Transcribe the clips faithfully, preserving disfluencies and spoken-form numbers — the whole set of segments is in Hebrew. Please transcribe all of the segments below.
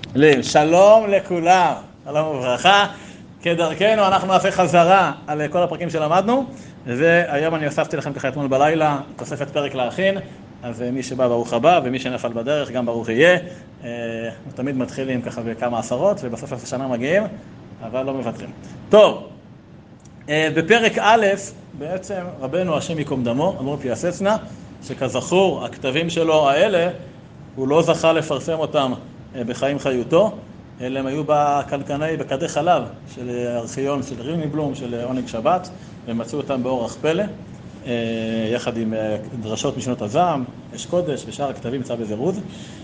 שלום לכולם, שלום וברכה. כדרכנו אנחנו נעשה חזרה על כל הפרקים שלמדנו, והיום אני הוספתי לכם ככה אתמול בלילה תוספת פרק להכין, אז מי שבא ברוך הבא ומי שנפל בדרך גם ברוך יהיה. תמיד מתחילים ככה בכמה עשרות ובסוף השנה מגיעים, אבל לא מוותרים. טוב, בפרק א' בעצם רבנו השם ייקום דמו, אמור פיאסצנה, שכזכור הכתבים שלו האלה הוא לא זכה לפרסם אותם בחיים חיותו, אלא הם היו בקנקני, בקדי חלב של ארכיון, של רימבלום, של עונג שבת, ומצאו אותם באורח פלא, יחד עם דרשות משנות הזעם, אש קודש ושאר הכתבים נמצא בזירוז.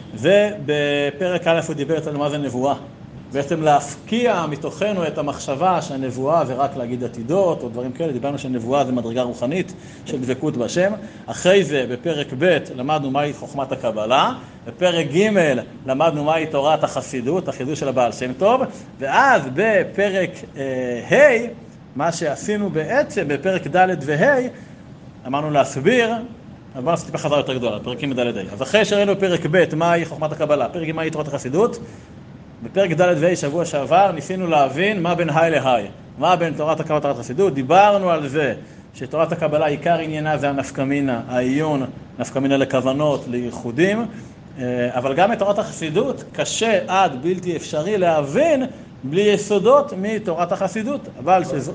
ובפרק א' הוא דיבר על מה זה נבואה. בעצם להפקיע מתוכנו את המחשבה שהנבואה זה רק להגיד עתידות או דברים כאלה. דיברנו שנבואה זה מדרגה רוחנית של דבקות בשם. אחרי זה בפרק ב' למדנו מהי חוכמת הקבלה, בפרק ג' למדנו מהי תורת החסידות, החידוש של הבעל שם טוב, ואז בפרק ה' אה, מה שעשינו בעצם בפרק ד' וה' אמרנו להסביר, אבל בוא נעשה טיפה חזרה יותר גדולה, פרקים ד' ה'. אז אחרי שראינו פרק ב' מהי חוכמת הקבלה, פרק ג' מהי תורת החסידות, בפרק ד' וה' שבוע שעבר ניסינו להבין מה בין היי להי, מה בין תורת הקבלה ותורת החסידות. דיברנו על זה שתורת הקבלה עיקר עניינה זה הנפקמינה, העיון, נפקמינה לכוונות, לייחודים, אבל גם את תורת החסידות קשה עד בלתי אפשרי להבין בלי יסודות מתורת החסידות, אבל שזו...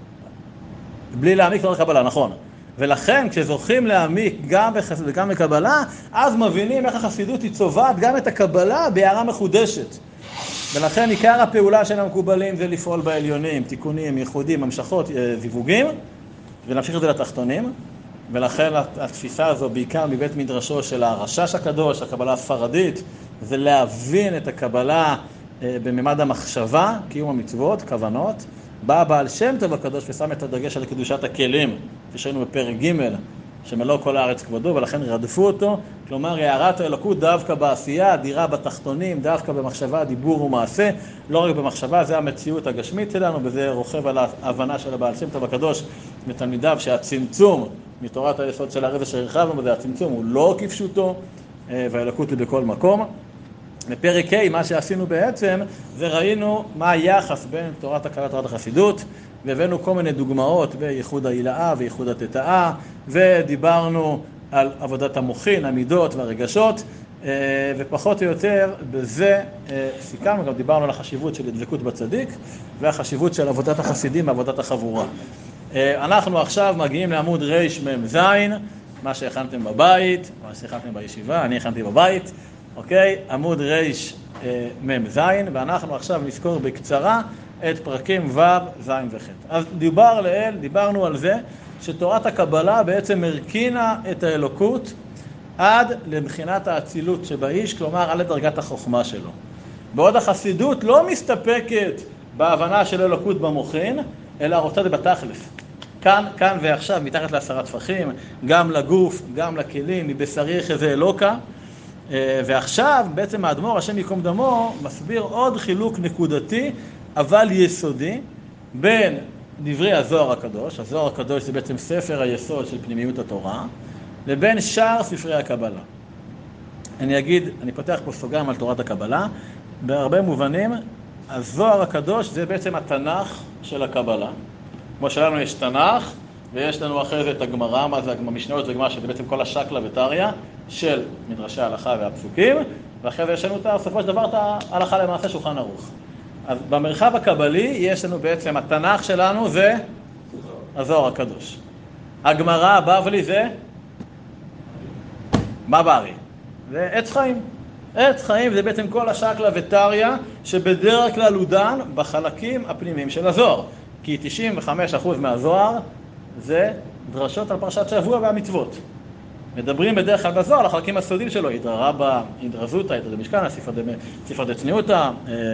בלי להעמיק תורת הקבלה, נכון. ולכן כשזוכים להעמיק גם בחסידות וגם בקבלה, אז מבינים איך החסידות היא צובעת גם את הקבלה בהערה מחודשת. ולכן עיקר הפעולה של המקובלים זה לפעול בעליונים, תיקונים, ייחודים, המשכות, זיווגים, ונמשיך את זה לתחתונים. ולכן התפיסה הזו בעיקר מבית מדרשו של הרשש הקדוש, הקבלה הספרדית, זה להבין את הקבלה בממד המחשבה, קיום המצוות, כוונות. בא בעל שם טוב הקדוש ושם את הדגש על קדושת הכלים, כפי שראינו בפרק ג' שמלוא כל הארץ כבודו, ולכן רדפו אותו. כלומר, הערת האלוקות דווקא בעשייה, דירה בתחתונים, דווקא במחשבה, דיבור ומעשה, לא רק במחשבה, זה המציאות הגשמית שלנו, וזה רוכב על ההבנה של הבעל שם טוב הקדוש ותלמידיו, שהצמצום מתורת היסוד של הרב שהרחבנו בזה, הצמצום הוא לא כפשוטו, והאלוקות היא בכל מקום. בפרק ה' מה שעשינו בעצם, זה ראינו מה היחס בין תורת הקבלה ותורת החסידות, והבאנו כל מיני דוגמאות בייחוד ההילאה וייחוד התתאה, ודיברנו על עבודת המוחין, המידות והרגשות, ופחות או יותר בזה סיכמנו, גם דיברנו על החשיבות של דבקות בצדיק, והחשיבות של עבודת החסידים ועבודת החבורה. אנחנו עכשיו מגיעים לעמוד ריש מם זין, מה שהכנתם בבית, מה שהכנתם בישיבה, אני הכנתי בבית, אוקיי? עמוד ריש מם זין, ואנחנו עכשיו נזכור בקצרה את פרקים ו' ז' וח'. אז דיבר לאל, דיברנו על זה שתורת הקבלה בעצם הרכינה את האלוקות עד לבחינת האצילות שבאיש, כלומר עד לדרגת החוכמה שלו. בעוד החסידות לא מסתפקת בהבנה של אלוקות במוחין, אלא רוצה זה בתכלס. כאן, כאן ועכשיו, מתחת לעשרה טפחים, גם לגוף, גם לכלים, מבשרי יחזה אלוקה. ועכשיו בעצם האדמו"ר השם ייקום דמו מסביר עוד חילוק נקודתי אבל יסודי בין דברי הזוהר הקדוש, הזוהר הקדוש זה בעצם ספר היסוד של פנימיות התורה, לבין שאר ספרי הקבלה. אני אגיד, אני פותח פה סוגריים על תורת הקבלה, בהרבה מובנים הזוהר הקדוש זה בעצם התנ"ך של הקבלה. כמו שלנו יש תנ"ך ויש לנו אחרי זה את הגמרא, מה זה המשניות וגמרא, שזה בעצם כל השקלא וטריא של מדרשי ההלכה והפסוקים, ואחרי זה יש לנו את בסופו של דבר את ההלכה למעשה שולחן ערוך. אז במרחב הקבלי יש לנו בעצם התנ"ך שלנו זה הזוהר הקדוש. הגמרא הבבלי זה מברי, זה עץ חיים. עץ חיים זה בעצם כל השקלא וטריא שבדרך כלל הוא דן בחלקים הפנימיים של הזוהר, כי תשעים וחמישה אחוז מהזוהר זה דרשות על פרשת שבוע והמצוות. מדברים בדרך כלל בזוהר על החלקים הסודיים שלו, הידרא רבא, הידרא זוטא, הידרא דמשכנא, ספרא דצניעותא,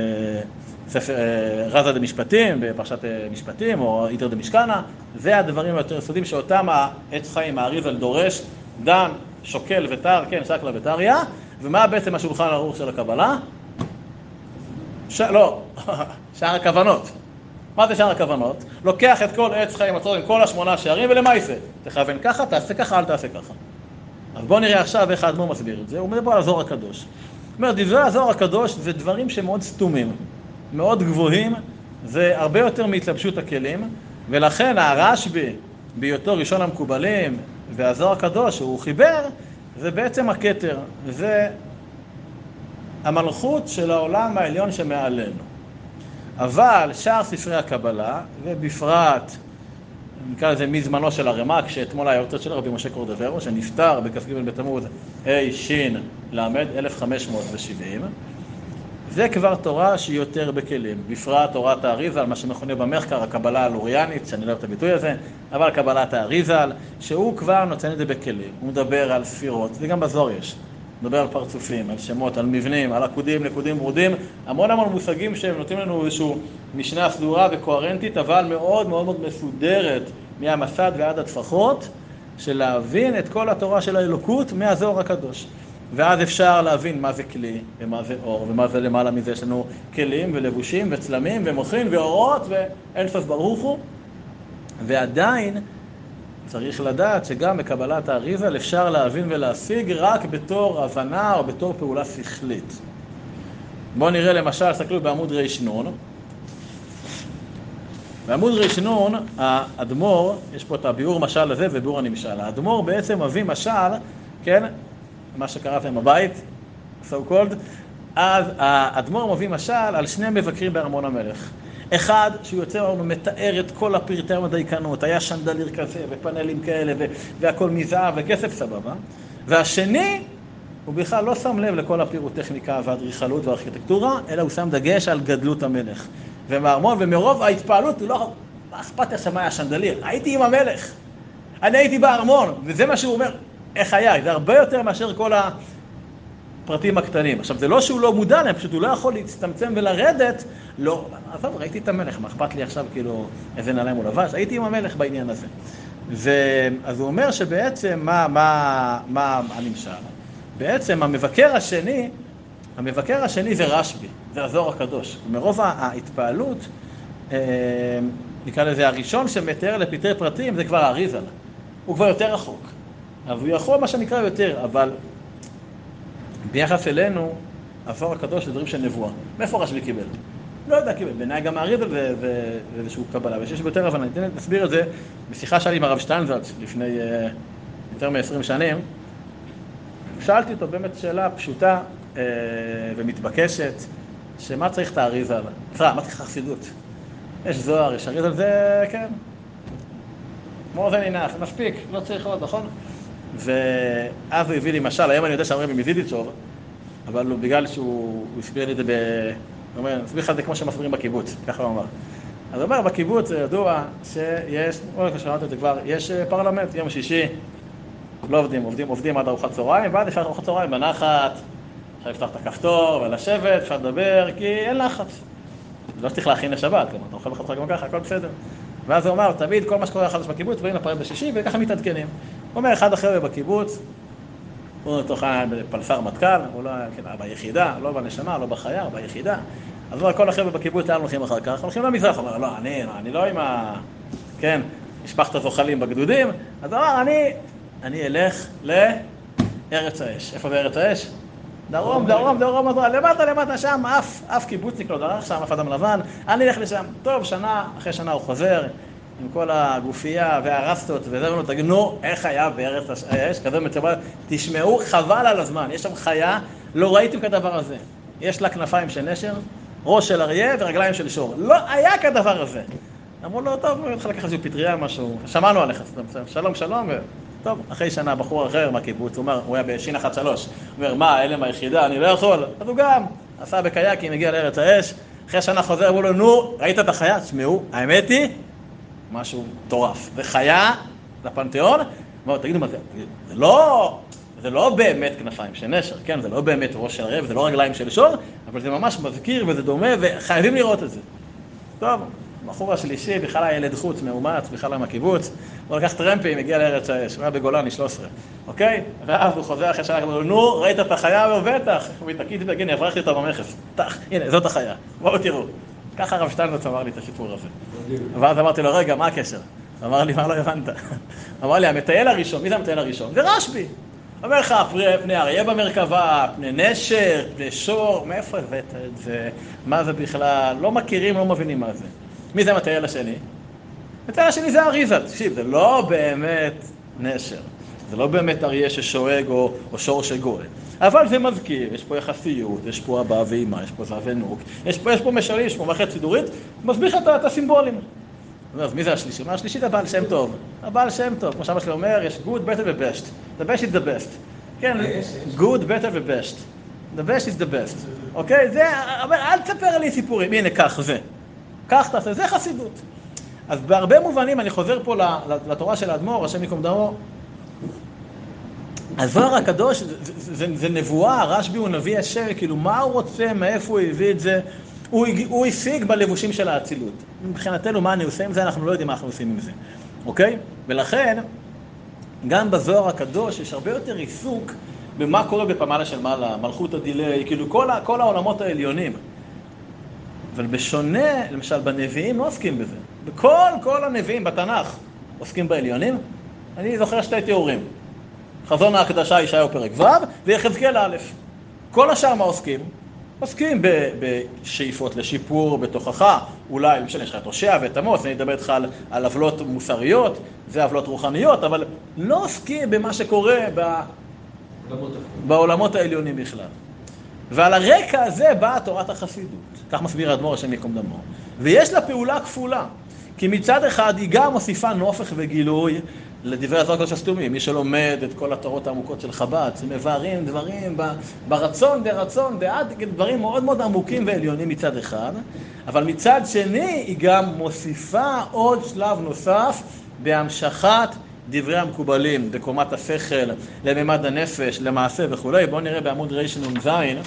רזא דמשפטים בפרשת משפטים, או הידרא דמשכנא. זה הדברים היותר סודיים שאותם העץ חיים האריז"ל דורש, דן, שוקל וטר, כן, שקלא וטריא. ומה בעצם השולחן ערוך של הקבלה? ש... לא, שאר הכוונות. מה זה שאר הכוונות? לוקח את כל עץ חיים עצור עם כל השמונה שערים ולמעשה. תכוון ככה, תעשה ככה, אל תעשה ככה. אז בואו נראה עכשיו איך האדמו"ר מסביר את זה. הוא מדבר על הזוהר הקדוש. זאת אומרת, דברי הזוהר הקדוש זה דברים שמאוד סתומים, מאוד גבוהים, זה הרבה יותר מהתלבשות הכלים, ולכן הרשב"י, בהיותו ראשון המקובלים, והזוהר הקדוש שהוא חיבר, זה בעצם הכתר, זה המלכות של העולם העליון שמעלינו. אבל שאר ספרי הקבלה, ובפרט, נקרא לזה מזמנו של הרמ"ק, שאתמול היה יורצייט של רבי משה קורדוברו, שנפטר בכ"ג בתמוז ה' ש' ל אלף חמש מאות שבעים, זה כבר תורה שהיא יותר בכלים, בפרט תורת האריזל, מה שמכונה במחקר הקבלה הלוריאנית, שאני לא אוהב את הביטוי הזה, אבל קבלת האריזל, שהוא כבר נותן את זה בכלים, הוא מדבר על ספירות, זה גם בזוהר יש, הוא מדבר על פרצופים, על שמות, על מבנים, על עקודים, נקודים, ברודים, המון המון מושגים שהם נותנים לנו איזושהי משנה סדורה וקוהרנטית, אבל מאוד מאוד מאוד מסודרת מהמסד ועד הטפחות, של להבין את כל התורה של האלוקות מהזוהר הקדוש. ואז אפשר להבין מה זה כלי, ומה זה אור, ומה זה למעלה מזה. יש לנו כלים ולבושים וצלמים ומוחין ואורות ואין סוף ברוך הוא. ועדיין צריך לדעת שגם בקבלת האריזל אפשר להבין ולהשיג רק בתור הבנה או בתור פעולה שכלית. בואו נראה למשל, תסתכלו בעמוד רשנון. בעמוד רשנון, האדמו"ר, יש פה את הביאור משל הזה וביאור הנמשל. האדמו"ר בעצם מביא משל, כן? מה שקראתם בבית, so called, אז האדמו"ר מביא משל על שני מבקרים בארמון המלך. אחד, שהוא יוצא לנו מתאר את כל הפרטי המדייקנות, היה שנדליר כזה ופאנלים כאלה והכל מזהב וכסף סבבה. והשני, הוא בכלל לא שם לב לכל הפירוטכניקה והאדריכלות והארכיטקטורה, אלא הוא שם דגש על גדלות המלך. ומארמון, ומרוב ההתפעלות, הוא לא אכפת שם היה שנדליר, הייתי עם המלך, אני הייתי בארמון, וזה מה שהוא אומר. איך היה? זה הרבה יותר מאשר כל הפרטים הקטנים. עכשיו, זה לא שהוא לא מודע להם, פשוט הוא לא יכול להצטמצם ולרדת. לא, אבל ראיתי את המלך, מה אכפת לי עכשיו כאילו איזה נעליים הוא לבש? הייתי עם המלך בעניין הזה. אז הוא אומר שבעצם, מה, מה, מה הנמשל? בעצם המבקר השני, המבקר השני זה רשב"י, זה הזוהר הקדוש. מרוב ההתפעלות, נקרא לזה הראשון שמתאר לפרטי פרטים, זה כבר האריזל. הוא כבר יותר רחוק. אבל הוא יכול מה שנקרא יותר, אבל ביחס אלינו, הזוהר הקדוש זה דברים של נבואה. מאיפה רשב"י קיבל? לא יודע, קיבל. בעיניי גם האריזל זה איזשהו קבלה, ושיש ביותר הבנה. אני נסביר את זה בשיחה שלי עם הרב שטיינזלץ לפני יותר מ-עשרים שנים. שאלתי אותו באמת שאלה פשוטה ומתבקשת, שמה צריך את האריזל? מה צריך חסידות? יש זוהר, יש אריזל, זה כן. כמו זה נינח, מספיק, לא צריך עוד, נכון? ואז הוא הביא לי משל, היום אני יודע שהרבי מזידיצ'וב, אבל הוא בגלל שהוא הסביר לי את זה ב... הוא אומר, אני אסביר לך את זה כמו שמסבירים בקיבוץ, ככה הוא אמר. אז הוא אומר, בקיבוץ זה ידוע שיש, אולי כשאמרתי את זה כבר, יש פרלמנט, יום שישי, לא עובדים, עובדים, עובדים עד ארוחת צהריים, ואז אפשר ארוחת צהריים בנחת, אפשר לפתוח את הכפתור ולשבת, אפשר לדבר, כי אין לחץ. לא צריך להכין לשבת, כלומר, אתה אוכל בחצר גם ככה, הכל בסדר. ואז הוא אמר, תמיד כל מה שקורה החדש בקיבוץ, באים לפרט בשישי, וככה מתעדכנים. הוא אומר, אחד אחר בקיבוץ, הוא לתוך פלסר מטכ"ל, הוא לא כן, ביחידה, לא בנשמה, לא בחיה, ביחידה. אז הוא אומר, כל אחר בקיבוץ, לאן הולכים אחר כך? הולכים למזרח. הוא אומר, לא, אני, אני לא עם ה... כן, משפחת הזוחלים בגדודים. אז הוא אמר, אני, אני אלך לארץ האש. איפה זה ארץ האש? דרום, דרום, דרום, דרום, למטה, למטה, שם, אף, אף קיבוצניק לא דרך שם, אף אדם לבן, אני אלך לשם. טוב, שנה, אחרי שנה הוא חוזר, עם כל הגופייה והרסטות, וזה לנו, תגיד, נו, איך היה בארץ האש? כזה מצבא, תשמעו, חבל על הזמן, יש שם חיה, לא ראיתם כדבר הזה. יש לה כנפיים של נשר, ראש של אריה ורגליים של שור. לא היה כדבר הזה. אמרו לו, טוב, הוא התחיל לקחת איזו פטריה, משהו, שמענו עליך, שלום, שלום, ו... טוב, אחרי שנה בחור אחר מהקיבוץ, הוא אומר, הוא היה בשין אחת שלוש, הוא אומר, מה, אלה מהיחידה, אני לא יכול. אז הוא גם עשה בקייקים, הגיע לארץ האש, אחרי שנה חוזר, אמרו לו, נו, ראית את החיה? תשמעו, האמת היא, משהו טורף. זה חיה לפנתיאון, אמרו, תגידו מה זה, זה לא, זה לא באמת כנפיים של נשר, כן, זה לא באמת ראש של רב, זה לא רגליים של שור, אבל זה ממש מזכיר וזה דומה, וחייבים לראות את זה. טוב. בחור השלישי, בכלל היה ילד חוץ, מאומץ, בכלל היה מהקיבוץ, הוא לקח טרמפים, הגיע לארץ האש, הוא היה בגולני שלוש עשרה, אוקיי? ואז הוא חוזר אחרי שנה, הוא אומר, נו, ראית את החיה? הוא בטח, הוא מתעקיד והגן, הברחתי אותה במכס, תח, הנה, זאת החיה, בואו תראו. ככה הרב שטיינזלץ אמר לי את הסיפור הזה. ואז אמרתי לו, רגע, מה הקשר? הוא אמר לי, מה לא הבנת? אמר לי, המטייל הראשון, מי זה המטייל הראשון? זה רשב"י. אומר לך, פני אריה במרכבה, פני נשר, פני שור, מאיפה הבאת את זה? מה זה בכלל? לא מכירים, לא מבינים מה זה. מי זה המטייל השני? המטייל השני זה אריזה. תקשיב, זה לא באמת נשר. זה לא באמת אריה ששואג או, או שור שגול. אבל זה מזכיר, יש פה יחסיות, יש פה אבא ואמא, יש פה זב ונוק, יש פה, יש פה משלים, יש פה מערכת סידורית, מסביר לך את הסימבולים. אז מי זה השלישי? מה השלישי? זה הבעל שם טוב. הבעל שם טוב, כמו שאבא שלי אומר, יש good, better ו-best. The best is the best. כן, good, better ו-best. The best is the best. אוקיי? זה, אל תספר לי סיפורים. הנה, כך זה. כך תעשה, זה חסידות. אז בהרבה מובנים, אני חוזר פה לתורה של האדמו"ר, השם ייקום דמו. הזוהר הקדוש, זה, זה, זה, זה נבואה, רשב"י הוא נביא השם, כאילו מה הוא רוצה, מאיפה הוא הביא את זה? הוא, הוא השיג בלבושים של האצילות. מבחינתנו, מה אני עושה עם זה? אנחנו לא יודעים מה אנחנו עושים עם זה. אוקיי? ולכן, גם בזוהר הקדוש יש הרבה יותר עיסוק במה קורה בפמלה של מעלה, מלכות הדילי, כאילו כל, כל העולמות העליונים. אבל בשונה, למשל בנביאים לא עוסקים בזה. בכל כל הנביאים בתנ"ך עוסקים בעליונים. אני זוכר שתי תיאורים. חזון ההקדשה ישעיהו פרק ו' ויחזקאל א'. כל השאר מה עוסקים? עוסקים בשאיפות לשיפור, בתוכחה, אולי, למשל, יש לך את הושע ואת עמוס, אני אדבר איתך על, על עוולות מוסריות, זה עוולות רוחניות, אבל לא עוסקים במה שקורה ב... בעולמות העליונים בכלל. ועל הרקע הזה באה תורת החסידות, כך מסביר האדמו"ר השם ייקום דמו. ויש לה פעולה כפולה, כי מצד אחד היא גם מוסיפה נופך וגילוי לדברי הזוהר הקדוש הסתומים, מי שלומד את כל התורות העמוקות של חב"ד, שמבארים דברים ברצון, ברצון, בעד, דברים מאוד מאוד עמוקים ועליונים מצד אחד, אבל מצד שני היא גם מוסיפה עוד שלב נוסף בהמשכת דברי המקובלים, בקומת השכל, לממד הנפש, למעשה וכו'. בואו נראה בעמוד רנ"ז,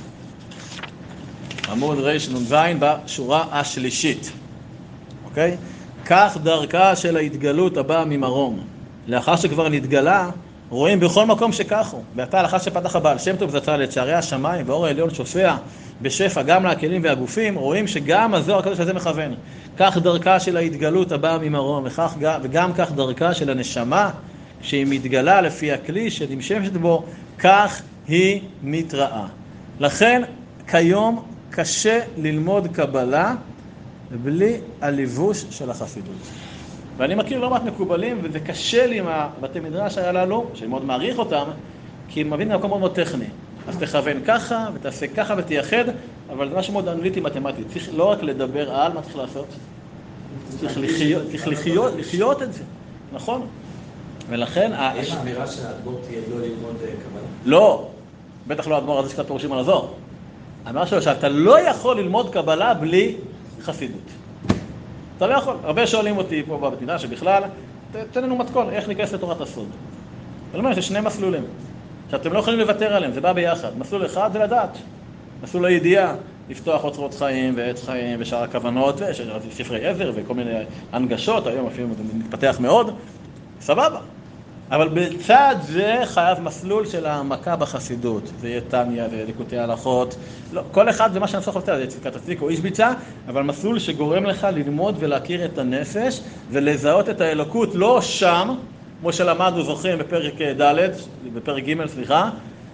עמוד רנ"ז בשורה השלישית, אוקיי? כך דרכה של ההתגלות הבאה ממרום. לאחר שכבר נתגלה, רואים בכל מקום שכך הוא. ועתה, לאחר שפתח הבעל שם טוב זצ"ל את שערי השמיים, ואור העליון שופע בשפע גם לכלים והגופים, רואים שגם הזוהר הקדוש הזה מכוון. כך דרכה של ההתגלות הבאה ממרום, וכך, וגם כך דרכה של הנשמה, כשהיא מתגלה לפי הכלי שנמשמת בו, כך היא מתראה. לכן, כיום קשה ללמוד קבלה בלי הליבוש של החסידות. ואני מכיר לא מעט מקובלים, וזה קשה לי עם הבתי מדרש הללו, שאני מאוד מעריך אותם, כי הם מבינים במקום מאוד מאוד טכני. אז תכוון ככה, ותעשה ככה ותייחד, אבל זה משהו מאוד אנליטי מתמטי. צריך לא רק לדבר על מה צריך לעשות, צריך לחיות, צריך לחיות, לחיות את זה, נכון? ולכן... יש אמירה שהאדמו"ר תהיה לא ללמוד קבלה? לא, בטח לא האדמו"ר הזה שקצת פירושים על הזוהר. האמירה שלו שאתה לא יכול ללמוד קבלה בלי חסידות. אתה לא יכול. הרבה שואלים אותי פה בבית מדרש שבכלל, תן לנו מתכון, איך ניכנס לתורת הסוד. אני אומר, יש שני מסלולים, שאתם לא יכולים לוותר עליהם, זה בא ביחד. מסלול אחד זה לדעת, מסלול הידיעה, לפתוח אוצרות חיים ועץ חיים ושאר הכוונות, וספרי עזר וכל מיני הנגשות, היום אפילו זה מתפתח מאוד, סבבה. אבל בצד זה חייב מסלול של העמקה בחסידות, זה יהיה תניא וליקוטי הלכות, לא, כל אחד זה מה שאני צריך לתת, זה צדקת הצדיק או איש ביצה, אבל מסלול שגורם לך ללמוד ולהכיר את הנפש ולזהות את האלוקות, לא שם, כמו שלמדנו זוכרים בפרק ד', בפרק ג' סליחה,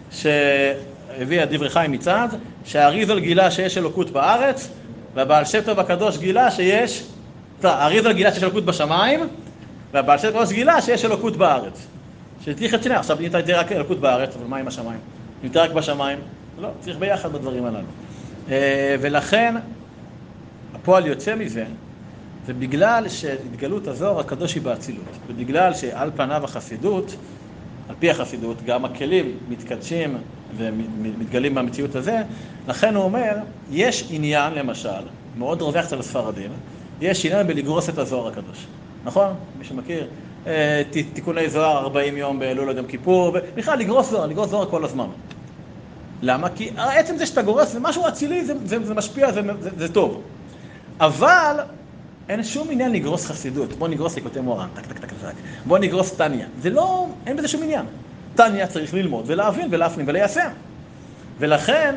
שהביא הדברי חיים מצד, שהאריזל גילה שיש אלוקות בארץ, והבעל שם טוב הקדוש גילה שיש, האריזל גילה שיש אלוקות בשמיים, והבעל שם טוב גילה שיש אלוקות בארץ. שתליך את שני, עכשיו אם אתה תראה רק אלוקות בארץ, אבל מה עם השמיים? אם תראה רק בשמיים, לא, צריך ביחד בדברים הללו. ולכן, הפועל יוצא מזה, זה בגלל שהתגלות הזוהר הקדוש היא באצילות, ובגלל שעל פניו החסידות, על פי החסידות, גם הכלים מתקדשים ומתגלים במציאות הזה, לכן הוא אומר, יש עניין למשל, מאוד רווח אצל הספרדים, יש עניין בלגרוס את הזוהר הקדוש. נכון? מי שמכיר, תיקוני זוהר ארבעים יום באלול עד יום כיפור, בכלל לגרוס זוהר, לגרוס זוהר כל הזמן. למה? כי עצם זה שאתה גורס, זה משהו אצילי, זה, זה, זה משפיע, זה, זה, זה טוב. אבל אין שום עניין לגרוס חסידות. בוא נגרוס ליקוטי מוהר"ן, טק, טק, טק, טק. בוא נגרוס תניא. זה לא, אין בזה שום עניין. תניא צריך ללמוד ולהבין ולהפנים וליישם. ולכן,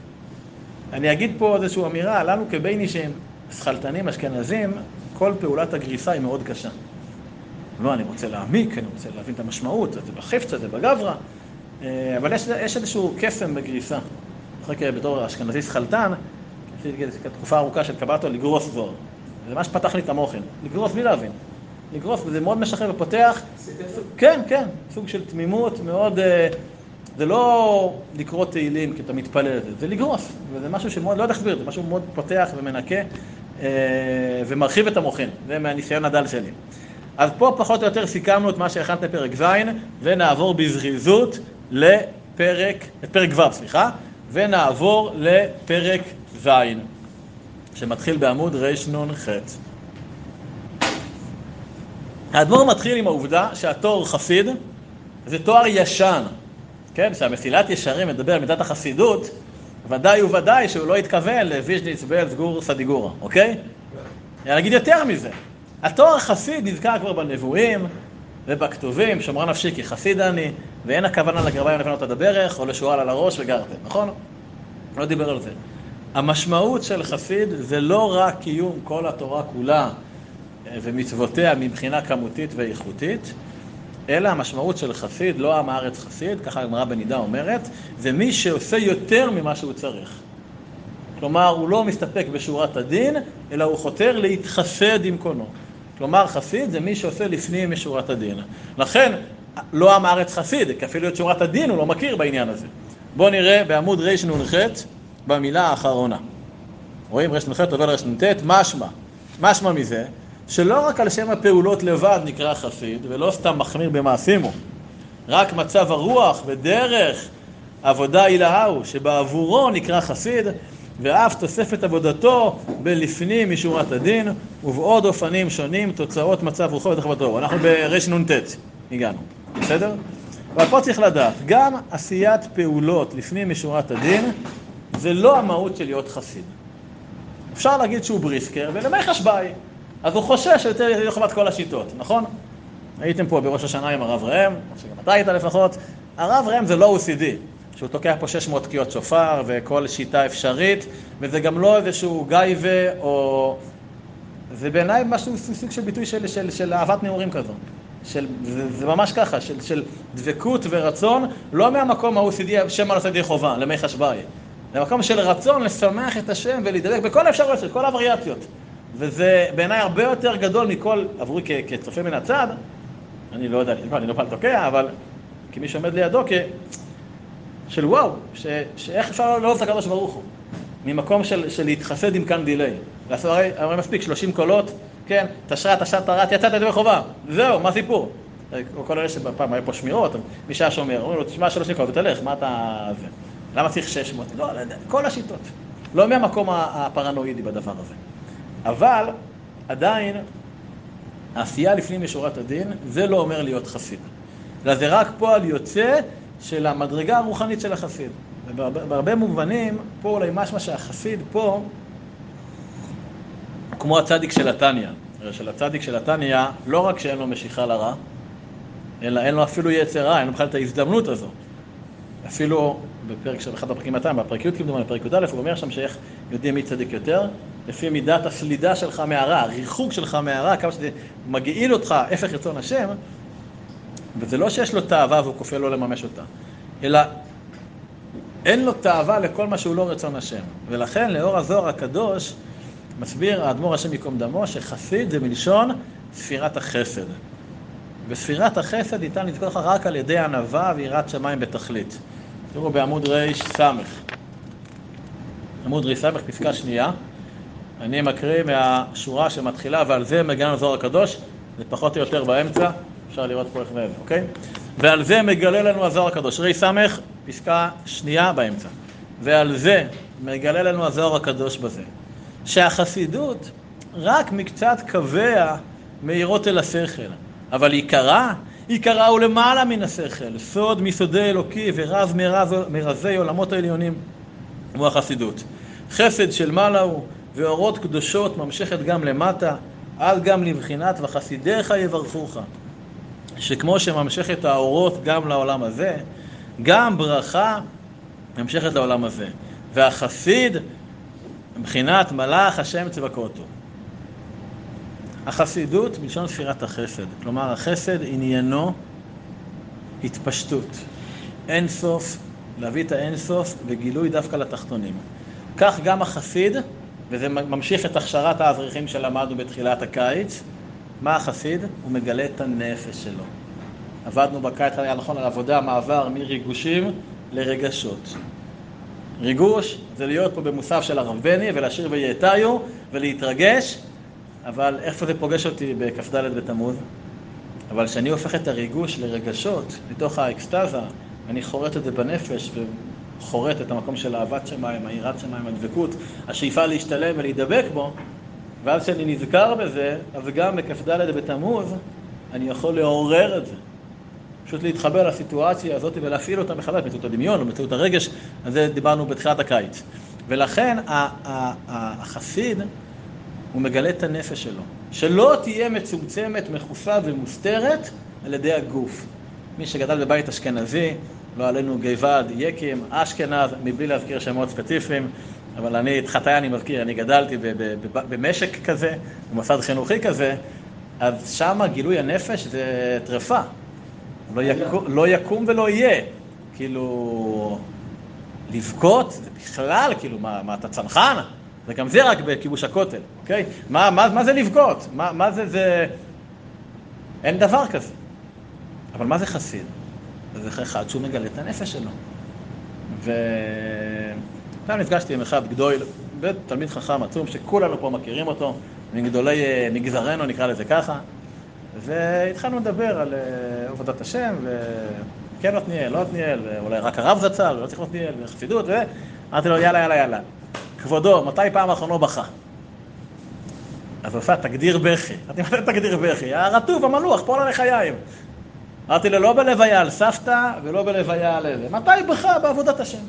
אני אגיד פה איזושהי אמירה, לנו כביינישים, שכלתנים, אשכנזים, כל פעולת הגריסה היא מאוד קשה. לא, אני רוצה להעמיק, אני רוצה להבין את המשמעות, זה בחפצה, זה בגברה. אבל יש, יש איזשהו קסם בגריסה. אחרי בתור אשכנזי סחלטן, עשיתי תקופה ארוכה של קבעתו לגרוס זוהר. זה מה שפתח לי את המוחן. לגרוס בלי להבין. לגרוס, וזה מאוד משחרר ופותח. כן, כן, סוג של תמימות מאוד... זה לא לקרוא תהילים כי אתה מתפלל לזה, זה לגרוס. וזה משהו שמאוד, לא יודע להסביר, זה משהו מאוד פותח ומנקה ומרחיב את המוחן. זה מהניסיון הדל שלי. אז פה פחות או יותר סיכמנו את מה שהכנת לפרק ז', ונעבור בזריזות לפרק, את פרק ו', סליחה, ונעבור לפרק ז', שמתחיל בעמוד רנ"ח. האדמו"ר מתחיל עם העובדה שהתואר חסיד זה תואר ישן, כן? שהמסילת ישרים מדבר על מידת החסידות, ודאי וודאי שהוא לא התכוון לוויז'ניץ בלז גור סדיגורה, אוקיי? אני אגיד יותר מזה. התואר החסיד נזכר כבר בנבואים ובכתובים, שמרה נפשי כי חסיד אני, ואין הכוונה לגרביים לבנות עד הברך או לשועל על הראש וגרתם, נכון? לא דיבר על זה. המשמעות של חסיד זה לא רק קיום כל התורה כולה ומצוותיה מבחינה כמותית ואיכותית, אלא המשמעות של חסיד, לא עם הארץ חסיד, ככה הגמרא בנידה אומרת, זה מי שעושה יותר ממה שהוא צריך. כלומר, הוא לא מסתפק בשורת הדין, אלא הוא חותר להתחסד עם קונו. כלומר, חסיד זה מי שעושה לפנים משורת הדין. לכן, לא עם הארץ חסיד, כי אפילו את שורת הדין הוא לא מכיר בעניין הזה. בואו נראה בעמוד רנ"ח, במילה האחרונה. רואים רנ"ח עובר רנ"ט, משמע. משמע מזה, שלא רק על שם הפעולות לבד נקרא חסיד, ולא סתם מחמיר במעשים הוא. רק מצב הרוח ודרך עבודה אילהו, שבעבורו נקרא חסיד, ואף תוספת עבודתו בלפנים משורת הדין, ובעוד אופנים שונים, תוצאות מצב רוחו ותחבתו. אנחנו ברנ"ט הגענו, בסדר? אבל פה צריך לדעת, גם עשיית פעולות לפנים משורת הדין, זה לא המהות של להיות חסיד. אפשר להגיד שהוא בריסקר, ולמי חשבאי. אז הוא חושש שיותר יחובת כל השיטות, נכון? הייתם פה בראש השנה עם הרב ראם, שגם אתה היית לפחות. הרב ראם זה לא או סי די, שהוא תוקע פה שש מאות תקיעות שופר וכל שיטה אפשרית, וזה גם לא איזשהו גייבה, או... זה בעיניי משהו סוג של ביטוי של, של, של אהבת נעורים כזו. של, זה, זה ממש ככה, של, של דבקות ורצון, לא מהמקום ה-או סי די, שם על ידי חובה, למי חשבאי. זה מקום של רצון לשמח את השם ולהתדבק בכל האפשרויות של כל הווריאציות. וזה בעיניי הרבה יותר גדול מכל, עבורי כ- כצופה מן הצד, אני לא יודע, אני לא פעל תוקע, אבל כמי שעומד לידו, כ... של וואו, ש... שאיך אפשר לא את הקדוש ברוך הוא, ממקום של, של להתחסד עם כאן דילי. לעשות הרי, הרי מספיק, שלושים קולות, כן, תשרה, תשרה, תרת, יצאת ידי בחובה, זהו, מה סיפור? כל אלה שבפעם היה פה שמירות, מי שהיה שומר, אומרים לו, תשמע שלושים קולות ותלך, מה אתה... זה? למה צריך שש מאות? לא, לא יודע, כל השיטות. לא מהמקום הפרנואידי בדבר הזה. אבל עדיין, העשייה לפנים משורת הדין, זה לא אומר להיות חסיד. אלא זה רק פועל יוצא של המדרגה הרוחנית של החסיד. ובהרבה מובנים, פה אולי משמע שהחסיד פה, כמו הצדיק של התניא. של הצדיק של התניא, לא רק שאין לו משיכה לרע, אלא אין לו אפילו יצר רע, אין לו בכלל את ההזדמנות הזו. אפילו בפרק של אחד הפרקים התניא, בפרק י' כמדומה, בפרק י' א', הוא אומר שם שאיך יודעים מי צדיק יותר, לפי מידת הסלידה שלך מהרע, הריחוק שלך מהרע, כמה שזה מגעיל אותך, הפך רצון השם, וזה לא שיש לו תאווה והוא כופה לא לממש אותה, אלא אין לו תאווה לכל מה שהוא לא רצון השם. ולכן לאור הזוהר הקדוש מסביר האדמו"ר השם ייקום דמו שחסיד זה מלשון ספירת החסד. וספירת החסד ניתן לזכור לך רק על ידי ענווה ויראת שמיים בתכלית. תראו בעמוד רש סמך. עמוד רש סמך, פסקה שנייה. אני מקריא מהשורה שמתחילה, ועל זה מגן הזוהר הקדוש, זה פחות או יותר באמצע, אפשר לראות פה איך ואיזה, אוקיי? ועל זה מגלה לנו הזוהר הקדוש. רש סמך, פסקה שנייה באמצע. ועל זה מגלה לנו הזוהר הקדוש בזה. שהחסידות רק מקצת קבע מאירות אל השכל. אבל עיקרה, עיקרה הוא למעלה מן השכל. סוד מסודי אלוקי ורז מרז, מרזי עולמות העליונים הוא החסידות. חסד של מעלה הוא ואורות קדושות ממשכת גם למטה, עד גם לבחינת וחסידיך יברכוך. שכמו שממשכת האורות גם לעולם הזה, גם ברכה ממשכת לעולם הזה. והחסיד מבחינת מלאך השם צבקותו. החסידות בלשון ספירת החסד, כלומר החסד עניינו התפשטות. אינסוף, להביא את האינסוף וגילוי דווקא לתחתונים. כך גם החסיד, וזה ממשיך את הכשרת האברכים שלמדנו בתחילת הקיץ, מה החסיד? הוא מגלה את הנפש שלו. עבדנו בקיץ, היה נכון על עבודה, מעבר מריגושים לרגשות. ריגוש זה להיות פה במוסף של הרב בני ולשיר ויעתיו ולהתרגש, אבל איפה זה פוגש אותי בכ"ד בתמוז? אבל כשאני הופך את הריגוש לרגשות, מתוך האקסטזה, אני חורט את זה בנפש וחורט את המקום של אהבת שמיים, היראת שמיים, הדבקות, השאיפה להשתלם ולהידבק בו, ואז כשאני נזכר בזה, אז גם בכ"ד בתמוז, אני יכול לעורר את זה. פשוט להתחבר לסיטואציה הזאת ולהפעיל אותה מחדש, באמצעות הדמיון או באמצעות הרגש, על זה דיברנו בתחילת הקיץ. ולכן החסיד, הוא מגלה את הנפש שלו, שלא תהיה מצומצמת, מכוסה ומוסתרת על ידי הגוף. מי שגדל בבית אשכנזי, לא עלינו גיבד, יקים, אשכנז, מבלי להזכיר שמות ספציפיים, אבל אני, את חטאי אני מזכיר, אני גדלתי במשק כזה, במוסד חינוכי כזה, אז שם גילוי הנפש זה טרפה. לא יקום, לא יקום ולא יהיה. כאילו, לבכות, זה בכלל, כאילו, מה, מה אתה צנחן? וגם זה רק בכיבוש הכותל, אוקיי? מה, מה, מה זה לבכות? מה, מה זה, זה... אין דבר כזה. אבל מה זה חסיד? זה אחד שהוא מגלה את הנפש שלו. ופעם נפגשתי עם אחד גדול, תלמיד חכם עצום, שכולנו פה מכירים אותו, מגדולי נגזרנו, נקרא לזה ככה, והתחלנו לדבר על עבודת השם, וכן עתניאל, לא עתניאל, ואולי רק הרב זצ"ל, לא צריך עתניאל, וחסידות, ואמרתי לו, יאללה, יאללה, יאללה. כבודו, מתי פעם האחרונה בכה? אז הוא עושה תגדיר בכי. אמרתי, מתי תגדיר בכי? הרטוב, המלוח, פועל על לחיים. אמרתי לו, לא בלוויה על סבתא, ולא בלוויה על איזה. מתי בכה בעבודת השם?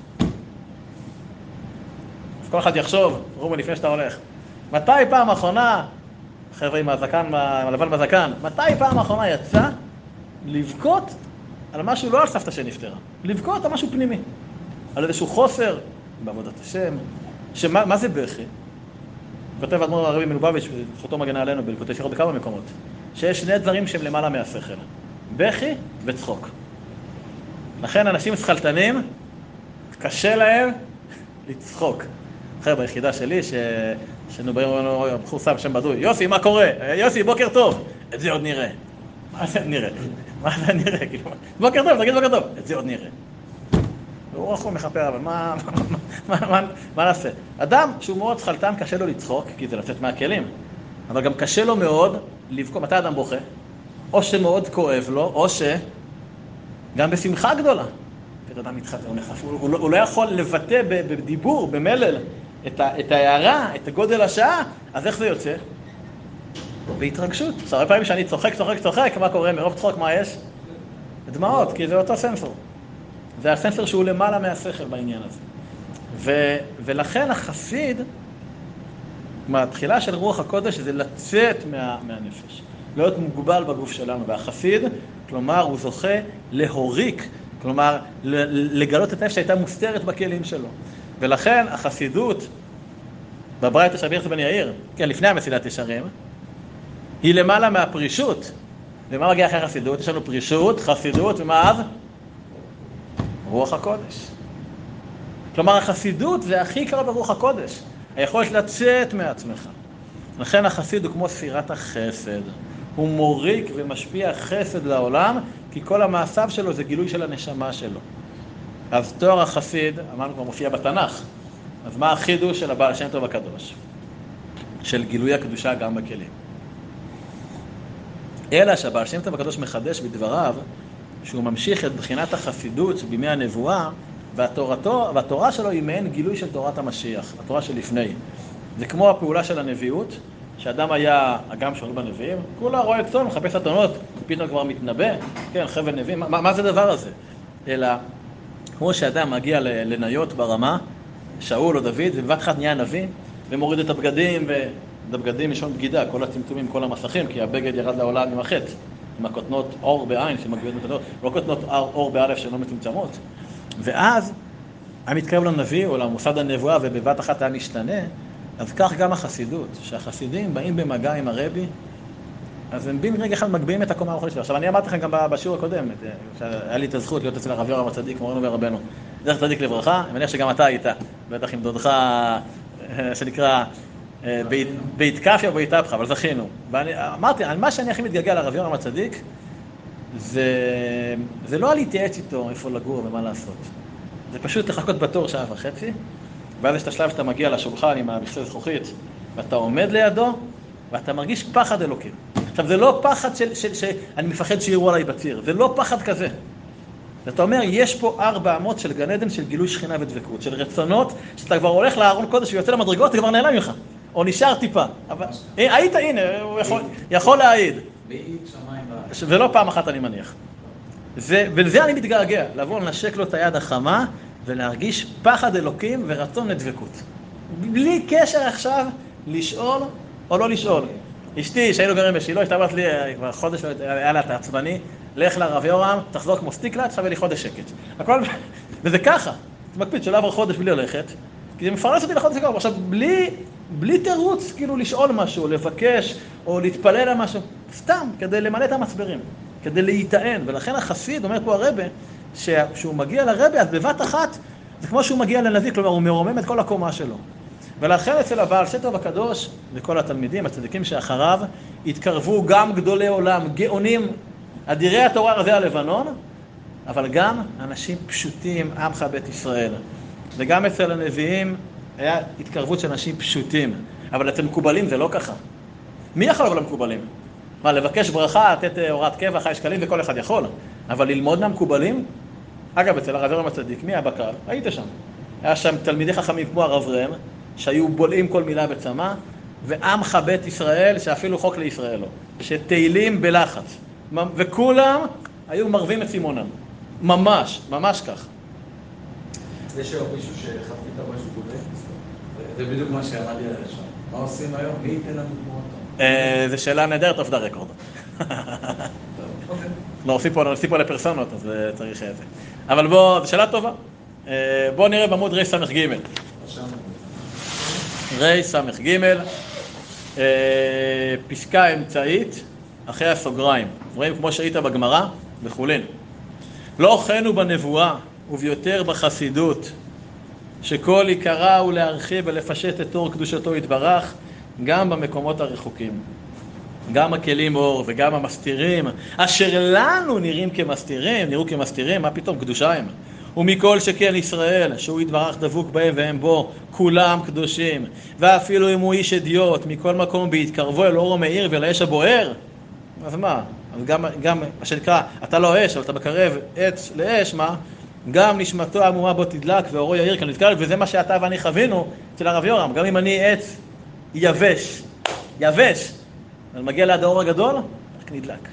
אז כל אחד יחשוב, רומן, לפני שאתה הולך. מתי פעם האחרונה, חבר'ה עם הזקן, הלבן בזקן, מתי פעם האחרונה יצא לבכות על משהו, לא על סבתא שנפטרה, לבכות על משהו פנימי, על איזשהו חוסר בעבודת השם, שמה מה זה בכי? כותב אדמו"ר הרבי מלובביץ', זכותו מגנה עלינו בליקוטי שיחות בכמה מקומות, שיש שני דברים שהם למעלה מהשכל, בכי וצחוק. לכן אנשים שכלתנים, קשה להם לצחוק. אחר ביחידה שלי, ש... שנובעים לנו, בחור שם שם בדוי, יוסי, מה קורה? יוסי, בוקר טוב. את זה עוד נראה. מה זה נראה? מה זה נראה? בוקר טוב, תגיד בוקר טוב. את זה עוד נראה. הוא רחום מחפר, אבל מה, מה, מה, מה נעשה? אדם שהוא מאוד שכלתן, קשה לו לצחוק, כי זה לצאת מהכלים. אבל גם קשה לו מאוד לבכות. מתי אדם בוכה? או שמאוד כואב לו, או שגם בשמחה גדולה. אדם מתחתן, הוא נחף. הוא, הוא לא יכול לבטא בדיבור, במלל, את, ה, את ההערה, את הגודל השעה, אז איך זה יוצא? בהתרגשות. אז הרבה פעמים שאני צוחק, צוחק, צוחק, מה קורה? מרוב צחוק, מה יש? דמעות, כי זה אותו סנסור. זה הסנסור שהוא למעלה מהשכל בעניין הזה. ו, ולכן החסיד, מהתחילה של רוח הקודש, זה לצאת מה, מהנפש. להיות מוגבל בגוף שלנו. והחסיד, כלומר, הוא זוכה להוריק, כלומר, לגלות את הנפש שהייתה מוסתרת בכלים שלו. ולכן החסידות, בברייתא של רבי יוחנן בן יאיר, כן, לפני המסילת ישרים, היא למעלה מהפרישות. ומה מגיע אחרי החסידות? יש לנו פרישות, חסידות, ומה אז? רוח הקודש. כלומר, החסידות זה הכי קרוב ברוח הקודש. היכולת לצאת מעצמך. לכן החסיד הוא כמו ספירת החסד. הוא מוריק ומשפיע חסד לעולם, כי כל המעשיו שלו זה גילוי של הנשמה שלו. אז תואר החסיד, אמרנו כבר מופיע בתנ"ך. אז מה החידוש של הבעל שם טוב הקדוש? של גילוי הקדושה גם בכלים. אלא שהבעל שם טוב הקדוש מחדש בדבריו, שהוא ממשיך את בחינת החסידות בימי הנבואה, והתורתו, והתורה שלו היא מעין גילוי של תורת המשיח, התורה שלפני. זה כמו הפעולה של הנביאות, שאדם היה אגם שואל בנביאים, כולה רואה צאן, מחפש אתונות, פתאום כבר מתנבא, כן, חבל נביאים, מה, מה זה הדבר הזה? אלא, כמו שאדם מגיע לניות ברמה, שאול או דוד, ובבת אחת נהיה נביא, ומוריד את הבגדים, ואת הבגדים יש שם בגידה, כל הצמצומים, כל המסכים, כי הבגד ירד לעולם עם החטא, עם הכותנות אור בעין שמגביעות מתנות, לא כותנות אור באלף שלא מצומצמות. ואז, היה מתקרב לנביא או למוסד הנבואה, ובבת אחת היה משתנה, אז כך גם החסידות, שהחסידים באים במגע עם הרבי, אז הם בין רגע אחד מגביהים את הקומה הרוחנית שלו. עכשיו, אני אמרתי לכם גם בשיעור הקודם, שהיה לי את הזכות להיות אצל הרב יורם הצדיק, מורנו ורבנו. דרך צדיק לברכה, אני מניח שגם אתה היית, בטח עם דודך, שנקרא בית קפיה או בית אפחה, אבל זכינו. אמרתי, מה שאני הכי מתגעגע לרב יורם הצדיק, זה, זה לא על להתייעץ איתו איפה לגור ומה לעשות. זה פשוט לחכות בתור שעה וחצי, ואז יש את השלב שאתה מגיע לשולחן עם המכסה זכוכית, ואתה עומד לידו, ואתה מרגיש פחד אלוקים. עכשיו, זה לא פחד של, של, של, אני מפחד שיראו עליי בציר, זה לא פחד כזה. אתה אומר, יש פה ארבע אמות של גן עדן, של גילוי שכינה ודבקות, של רצונות, שאתה כבר הולך לארון קודש ויוצא למדרגות, אתה כבר נעלם ממך, או נשאר טיפה. אבל, היית, הנה, הוא יכול, יכול להעיד. ולא פעם אחת אני מניח. זה, ולזה אני מתגעגע, לבוא לנשק לו את היד החמה, ולהרגיש פחד אלוקים ורצון לדבקות. בלי קשר עכשיו לשאול או לא לשאול. אשתי, שהיינו גרים בשילה, אשתה אמרת לי, כבר חודש, היה לה את העצבני, לך לרב יורם, תחזור כמו סטיקלט, שווה לי חודש שקט. הכל, וזה ככה. זה מקפיד שלא עבר חודש בלי ללכת, כי זה מפרנס אותי לחודש שקט. עכשיו, בלי, בלי תירוץ, כאילו לשאול משהו, לבקש, או להתפלל על משהו, סתם, כדי למלא את המצברים, כדי להיטען. ולכן החסיד, אומר פה הרבה, שהוא מגיע לרבי, אז בבת אחת, זה כמו שהוא מגיע לנביא, כלומר, הוא מרומם את כל הקומה שלו. ולכן אצל הבעל שם טוב הקדוש, וכל התלמידים, הצדיקים שאחריו, התקרבו גם גדולי עולם, גאונים, אדירי התורה רזי הלבנון, אבל גם אנשים פשוטים, עמך בית ישראל. וגם אצל הנביאים היה התקרבות של אנשים פשוטים, אבל אצל מקובלים זה לא ככה. מי יכול לבוא למקובלים? מה, לבקש ברכה, לתת הוראת קבע, חי שקלים, וכל אחד יכול. אבל ללמוד מהמקובלים? אגב, אצל הרב יורם הצדיק, מי היה בקהל? היית שם. היה שם תלמידי חכמים כמו הרב ראם, שהיו בולעים כל מילה בצמא, ועמך בית ישראל, שאפילו חוק לישראל לא. שתהילים בלחץ. וכולם היו מרבים את סימונם. ממש, ממש כך. זה שעוד מישהו שחפתי את משהו בולע? זה בדיוק מה שאמרתי על השם. מה עושים היום? מי ייתן לנו תמורות? זו שאלה נהדרת, אוף דה רקורד. נוסיף פה לפרסונות, אז צריך את זה. אבל בוא, זו שאלה טובה. בוא נראה בעמוד רי סמך ג' רי סמך ג' פסקה אמצעית אחרי הסוגריים. רואים כמו שהיית בגמרא וכולן. לא חנו בנבואה וביותר בחסידות, שכל עיקרה הוא להרחיב ולפשט את אור קדושתו יתברך גם במקומות הרחוקים. גם הכלים אור וגם המסתירים, אשר לנו נראים כמסתירים, נראו כמסתירים, מה פתאום קדושה הם? ומכל שכן ישראל, שהוא יתברך דבוק בהם והם בו, כולם קדושים. ואפילו אם הוא איש אדיוט, מכל מקום בהתקרבו אל אור המאיר ולאש הבוער. אז מה? אז גם, גם, מה שנקרא, אתה לא אש, אבל אתה מקרב עץ לאש, מה? גם נשמתו המומה בו תדלק ואורו יאיר כאן נתקל, וזה מה שאתה ואני חווינו אצל הרב יורם. גם אם אני עץ יבש, יבש, אבל מגיע ליד האור הגדול, רק נדלק.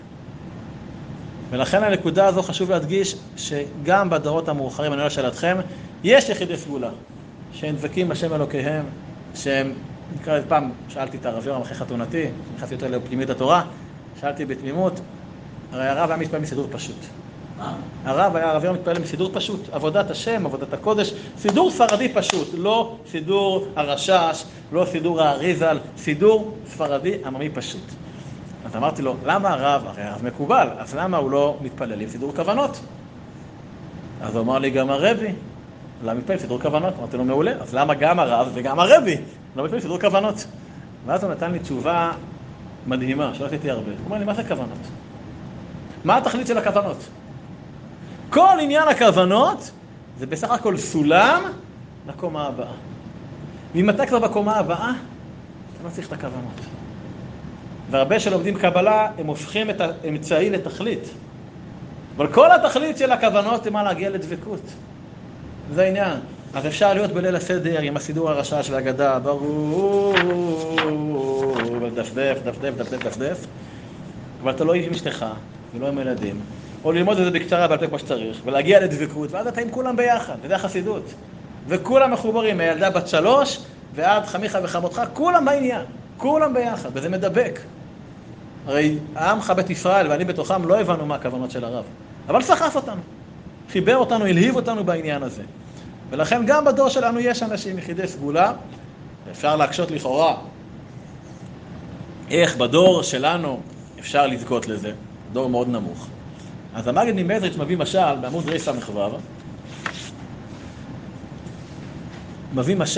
ולכן הנקודה הזו חשוב להדגיש שגם בדורות המאוחרים, אני לא שאלתכם, יש יחידי סגולה, שהם דבקים בשם אלוקיהם, שהם, נקרא פעם, שאלתי את הרב יורם אחרי חתונתי, נכנסתי יותר לפנימיות התורה, שאלתי בתמימות, הרי הרב היה מתפעל מסידור פשוט. מה? הרב היה הרב יורם מתפעל מסידור פשוט, עבודת השם, עבודת הקודש, סידור ספרדי פשוט, לא סידור הרשש, לא סידור האריזל, סידור ספרדי עממי פשוט. אז אמרתי לו, למה הרב, הרי הרב מקובל, אז למה הוא לא מתפלל עם סידור כוונות? אז הוא אמר לי, גם הרבי, למה מתפלל עם סידור כוונות? אמרתי לו, מעולה, אז למה גם הרב וגם הרבי לא מתפלל עם סידור כוונות? ואז הוא נתן לי תשובה מדהימה, שלא עשיתי הרבה. הוא אומר לי, מה זה כוונות? מה התכלית של הכוונות? כל עניין הכוונות זה בסך הכל סולם לקומה הבאה. ממתי כבר בקומה הבאה, אתה לא צריך את הכוונות. והרבה שלומדים קבלה, הם הופכים את האמצעי לתכלית. אבל כל התכלית של הכוונות היא מה להגיע לדבקות. זה העניין. אז אפשר להיות בליל הסדר עם הסידור הרשש והגדה, ברור, ודפדף, דפדף, דפדף, דפדף. אבל אתה לא עם אשתך, ולא עם ילדים. או ללמוד את זה בקצרה בעל פה כמו שצריך, ולהגיע לדבקות, ואז אתה עם כולם ביחד, וזה החסידות. וכולם מחוברים, מהילדה בת שלוש, ועד חמיך וחמותך, כולם בעניין. כולם ביחד, וזה מדבק. הרי העמך בית ישראל ואני בתוכם לא הבנו מה הכוונות של הרב. אבל סחף אותנו. חיבר אותנו, הלהיב אותנו בעניין הזה. ולכן גם בדור שלנו יש אנשים יחידי סגולה, אפשר להקשות לכאורה. איך בדור שלנו אפשר לזכות לזה, דור מאוד נמוך. אז המגד ממזריץ' מביא משל, בעמוד רי סמ"ו, מביא משל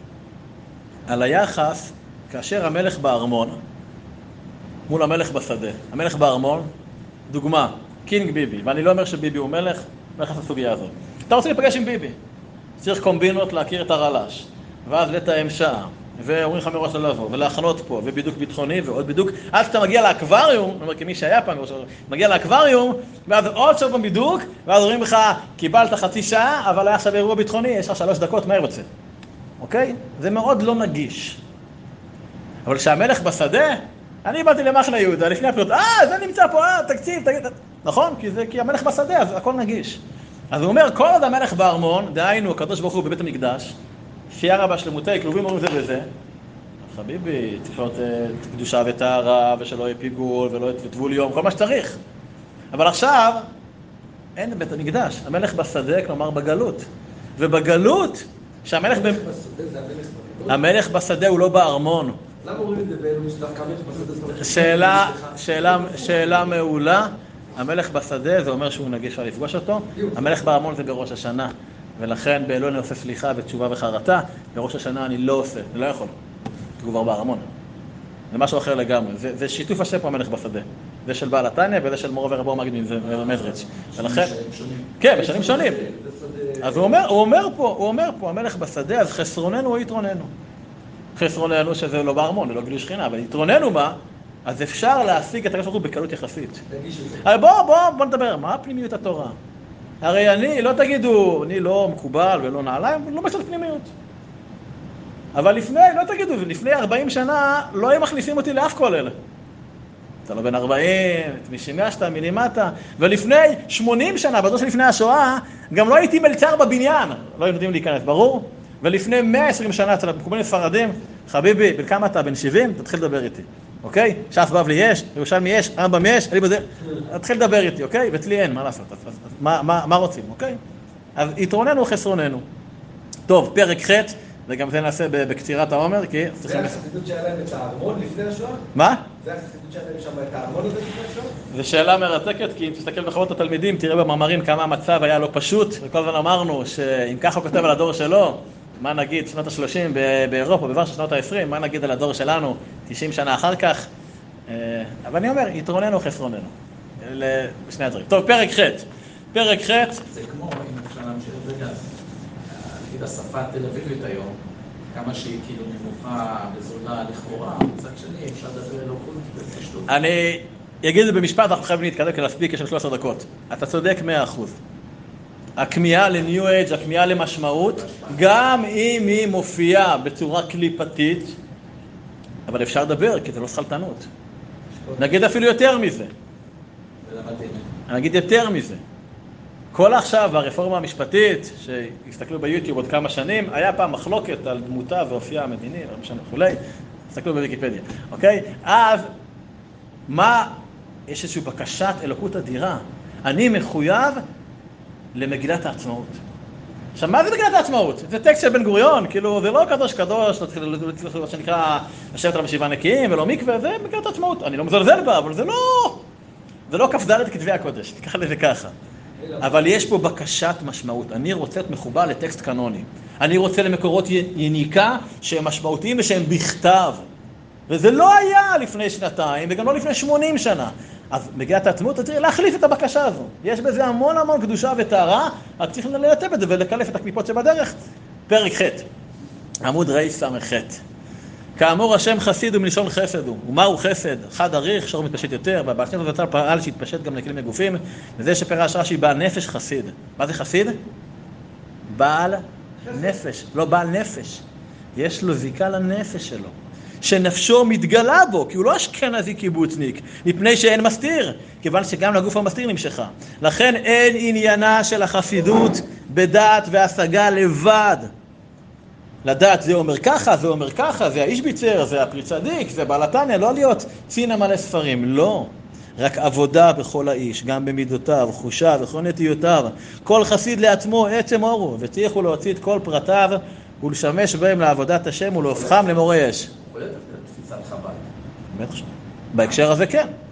על היחס כאשר המלך בארמון מול המלך בשדה. המלך בארמון, דוגמה, קינג ביבי, ואני לא אומר שביבי הוא מלך, מלך הסוגיה הזאת. אתה רוצה להיפגש עם ביבי, צריך קומבינות להכיר את הרל"ש, ואז לתאם שעה, ואומרים לך מראש לבוא, ולהכנות פה, ובידוק ביטחוני ועוד בידוק, עד שאתה מגיע לאקווריום, אני אומר כמי שהיה פעם, מגיע לאקווריום, ואז עוד שוב בבידוק, ואז אומרים לך, קיבלת חצי שעה, אבל היה עכשיו אירוע ביטחוני, יש לך שלוש דקות, מהר יוצא. אוקיי? זה מאוד לא נגיש. אבל כשהמלך בשדה, אני באתי למחנה יהודה, לפני הפריאות, אה, זה נמצא פה, אה, תקציב, תגיד, נכון? כי, זה, כי המלך בשדה, אז הכל נגיש. אז הוא אומר, כל עוד המלך בארמון, דהיינו, הקדוש ברוך הוא בבית המקדש, שיהיה רבה שלמותי, כלובים אומרים זה וזה, חביבי, צריך להיות קדושה וטהרה, ושלא יהיה פיגול, ולא יהיה טבול יום, כל מה שצריך. אבל עכשיו, אין בית המקדש, המלך בשדה, כלומר בגלות. ובגלות, שהמלך ב... המלך בשדה הוא לא בארמון. למה אומרים את זה באלו משדווקא המלך בשדה? שאלה, שאלה, שאלה מעולה. המלך בשדה, זה אומר שהוא נגיש לפגוש אותו. המלך בארמון זה בראש השנה. ולכן באלוהים אני עושה סליחה ותשובה וחרטה. בראש השנה אני לא עושה, אני לא יכול. כי הוא כבר בארמון. זה משהו אחר לגמרי. זה, זה שיתוף השם פה המלך בשדה. זה של בעל התניא וזה של מורו ורבו מגיד ממזריץ'. ולכן... כן, בשנים שונים. אז הוא אומר, הוא אומר פה, הוא אומר פה, המלך בשדה, אז חסרוננו או יתרוננו. חסרוננו שזה לא בארמון, זה לא גילוי שכינה, אבל יתרוננו מה? אז אפשר להשיג את הקדוש ברוך הוא בקלות יחסית. הרי בוא, בוא, בוא נדבר, מה פנימיות התורה? הרי אני, לא תגידו, אני לא מקובל ולא נעליים, לא מצד פנימיות. אבל לפני, לא תגידו, לפני ארבעים שנה לא היו מכניסים אותי לאף כולל. אתה לא בן ארבעים, משימשת, מלימטה, ולפני שמונים שנה, בזמן שלפני השואה, גם לא הייתי מלצר בבניין, לא היו נותנים להיכנס, ברור? ולפני מאה ועשרים שנה, אצל המקובלים ספרדים, חביבי, בן כמה אתה? בן שבעים? תתחיל לדבר איתי, אוקיי? ש"ס בבלי יש, ירושלמי יש, רמב"ם יש, אני בזה, תתחיל לדבר איתי, אוקיי? ואצלי אין, מה לעשות? אז, אז, אז, מה, מה, מה רוצים, אוקיי? אז יתרוננו חסרוננו. טוב, פרק ח' וגם זה נעשה בקצירת העומר, כי... זה החסידות שהיה להם את הארמון לפני השואה? מה? זה החסידות שהיה להם שם את הארמון הזה לפני השואה? זו שאלה מרתקת, כי אם תסתכל בחוות התלמידים, תראה במאמרים כמה המצב היה לא פשוט, וכל הזמן אמרנו שאם ככה הוא כותב על הדור שלו, מה נגיד שנות ה-שלושים באירופה, בוורשה שנות ה-עשרים, מה נגיד על הדור שלנו תשעים שנה אחר כך? אבל אני אומר, יתרוננו או חסרוננו. לשני הדברים. טוב, פרק ח'. פרק ח'. זה כמו, אם אפשר להמשיך את זה גם, נגיד השפה התל אביבית היום, כמה שהיא כאילו נמוכה וזולה לכאורה, מצד שני אפשר לדבר אלוקות בפשטות. אני אגיד את זה במשפט, אנחנו חייבים להתקדם כדי להספיק, יש לנו שלוש עשרה דקות. אתה צודק מאה אחוז. הכמיהה לניו אייג', הכמיהה למשמעות, גם אם היא מופיעה בצורה קליפתית, אבל אפשר לדבר, כי זה לא שכלתנות. נגיד אפילו יותר מזה. נגיד יותר מזה. כל עכשיו, הרפורמה המשפטית, שהסתכלו ביוטיוב עוד כמה שנים, היה פעם מחלוקת על דמותה ואופייה המדיני, וכולי, הסתכלו בוויקיפדיה, אוקיי? אז, מה, יש איזושהי בקשת אלוקות אדירה. אני מחויב למגילת העצמאות. עכשיו, מה זה מגילת העצמאות? זה טקסט של בן גוריון, כאילו, זה לא קדוש קדוש, מה שנקרא, לשבת עליו בשבעה נקיים ולא מקווה, זה מגילת העצמאות. אני לא מזלזל בה, אבל זה לא, זה לא כ"ד כתבי הקודש, תיקח לזה ככה. אבל יש פה בקשת משמעות. אני רוצה להיות מחובר לטקסט קנוני. אני רוצה למקורות יניקה שהם משמעותיים ושהם בכתב. וזה לא היה לפני שנתיים, וגם לא לפני שמונים שנה. אז מגילת העצמאות, אתה צריך להחליף את הבקשה הזו. יש בזה המון המון קדושה וטהרה, אז צריך ללטף את זה ולקלף את הקליפות שבדרך. פרק ח', עמוד ר' ס"ח. כאמור, השם חסיד הוא מלשון חסד הוא. ומהו חסד? חד אריך, שור מתפשט יותר, והבעל שם זצ"ל פעל שהתפשט גם לכלים מגופים, וזה שפירש רש"י בעל נפש חסיד. מה זה חסיד? בעל נפש, לא בעל נפש. יש לו זיקה לנפש שלו. שנפשו מתגלה בו, כי הוא לא אשכנזי קיבוצניק, מפני שאין מסתיר, כיוון שגם לגוף המסתיר נמשכה. לכן אין עניינה של החסידות בדעת והשגה לבד. לדעת זה אומר ככה, זה אומר ככה, זה האיש ביצר, זה הפרי צדיק, זה בעל התניא, לא להיות צינה מלא ספרים, לא. רק עבודה בכל האיש, גם במידותיו, חושיו וכל נטיותיו. כל חסיד לעצמו עצם אורו, וצריכו להוציא את כל פרטיו ולשמש בהם לעבודת השם ולהופכם למורה אש. בהקשר הזה כן.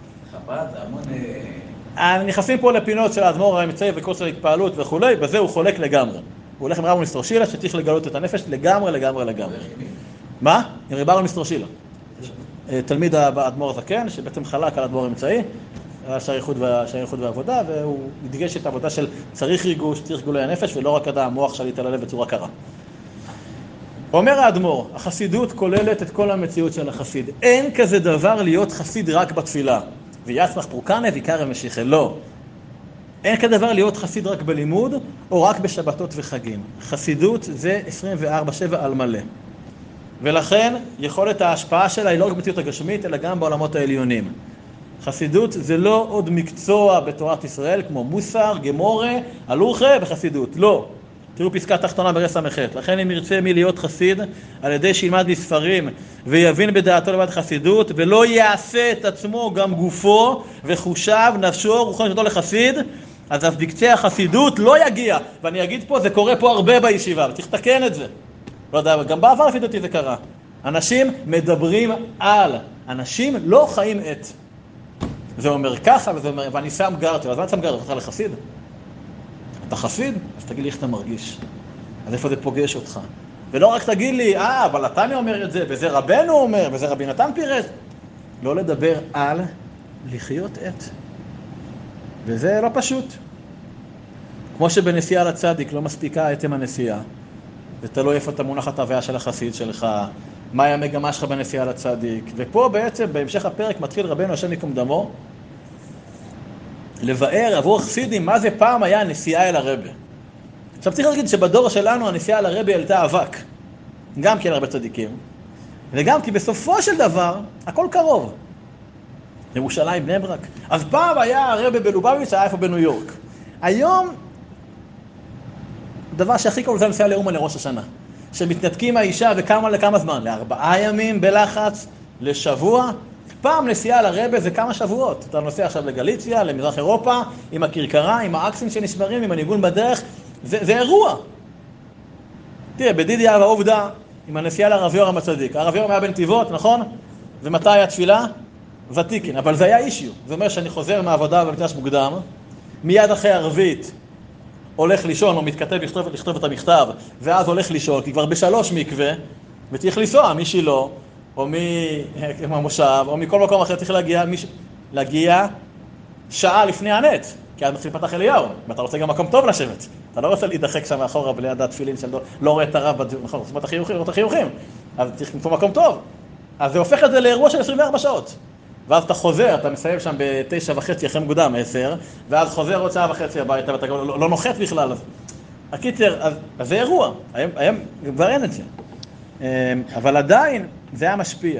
חב"ד, זה המון... נכנסים פה לפינות של האדמו"ר האמצעי וקורס ההתפעלות וכולי, בזה הוא חולק לגמרי. הוא הולך עם רב מסטרושילה שצריך לגלות את הנפש לגמרי, לגמרי, לגמרי. מה? עם רב מסטרושילה. תלמיד האדמו"ר הזקן, שבעצם חלק על האדמו"ר האמצעי, שהייחוד והעבודה, והוא הדגש את העבודה של צריך ריגוש, צריך גילוי הנפש, ולא רק המוח שליט על הלב בצורה קרה. אומר האדמו"ר, החסידות כוללת את כל המציאות של החסיד. אין כזה דבר להיות חסיד רק בתפילה. ויצמח פרוקנה ויקרא משיחה. לא. אין כזה דבר להיות חסיד רק בלימוד, או רק בשבתות וחגים. חסידות זה עשרים וארבע שבע על מלא. ולכן יכולת ההשפעה שלה היא לא רק במציאות הגשמית, אלא גם בעולמות העליונים. חסידות זה לא עוד מקצוע בתורת ישראל, כמו מוסר, גמורה, הלוכה וחסידות. לא. תראו פסקה תחתונה ברס המחת. לכן אם ירצה מי להיות חסיד, על ידי שילמד מספרים ויבין בדעתו לבד חסידות, ולא יעשה את עצמו גם גופו וחושיו, נפשו, רוחו נשמתו לחסיד, אז אף בקצה החסידות לא יגיע. ואני אגיד פה, זה קורה פה הרבה בישיבה, וצריך לתקן את זה. לא יודע, גם בעבר לפי דעתי זה קרה. אנשים מדברים על, אנשים לא חיים את. זה אומר ככה, וזה אומר, ואני שם גרתי, אז מה אני שם גרתי? אתה לחסיד? אתה חסיד? אז תגיד לי איך אתה מרגיש. אז איפה זה פוגש אותך? ולא רק תגיד לי, אה, אבל נתניה אומר את זה, וזה רבנו אומר, וזה רבי נתן פירש. לא לדבר על לחיות את. וזה לא פשוט. כמו שבנסיעה לצדיק לא מספיקה עצם הנסיעה, ותלוי איפה אתה מונח את ההוויה של החסיד שלך, מהי המגמה שלך בנסיעה לצדיק. ופה בעצם, בהמשך הפרק, מתחיל רבנו השם יקום דמו, לבאר עבור חסידים מה זה פעם היה נסיעה אל הרבי. עכשיו צריך להגיד שבדור שלנו הנסיעה אל הרבי העלתה אבק, גם כי אין הרבה צדיקים, וגם כי בסופו של דבר הכל קרוב. ירושלים, בני ברק. אז פעם היה הרבי בלובביץ', היה איפה בניו יורק. היום, דבר שהכי קרוב זה נסיעה לאומן לראש השנה, שמתנתקים מהאישה וכמה לכמה זמן, לארבעה ימים בלחץ, לשבוע. פעם נסיעה לרבי זה כמה שבועות. אתה נוסע עכשיו לגליציה, למזרח אירופה, עם הכרכרה, עם האקסים שנשברים, עם הניגון בדרך. זה, זה אירוע. תראה, בדידיה והעובדה, עם הנסיעה לרב יורם הצדיק. הרב יורם היה בנתיבות, נכון? ומתי היה תפילה? ותיקין. אבל זה היה אישיו. זה אומר שאני חוזר מהעבודה במקדש מוקדם, מיד אחרי ערבית, הולך לישון או מתכתב לכתוב, לכתוב את המכתב, ואז הולך לישון, כי כבר בשלוש מקווה, וצריך לנסוע, מישהי או מהמושב, או מכל מקום אחר צריך להגיע, מש... להגיע שעה לפני הנט, כי אז מתחיל פתח אליהו, ואתה רוצה גם מקום טוב לשבת. אתה לא רוצה להידחק שם מאחורה בליד התפילין של לא רואה את הרב בדיוק, נכון, זאת אומרת החיוכים, רואה את החיוכים, אז צריך למצוא מקום טוב. אז זה הופך את זה לאירוע של עשרים וארבע שעות. ואז אתה חוזר, אתה מסיים שם בתשע וחצי אחרי מוקדם, עשר, ואז חוזר עוד שעה וחצי הביתה, ואתה לא, לא נוחת בכלל. אז... הקיצר, אז, אז זה אירוע, היום, היום כבר אין את זה. אבל עדיין זה היה משפיע.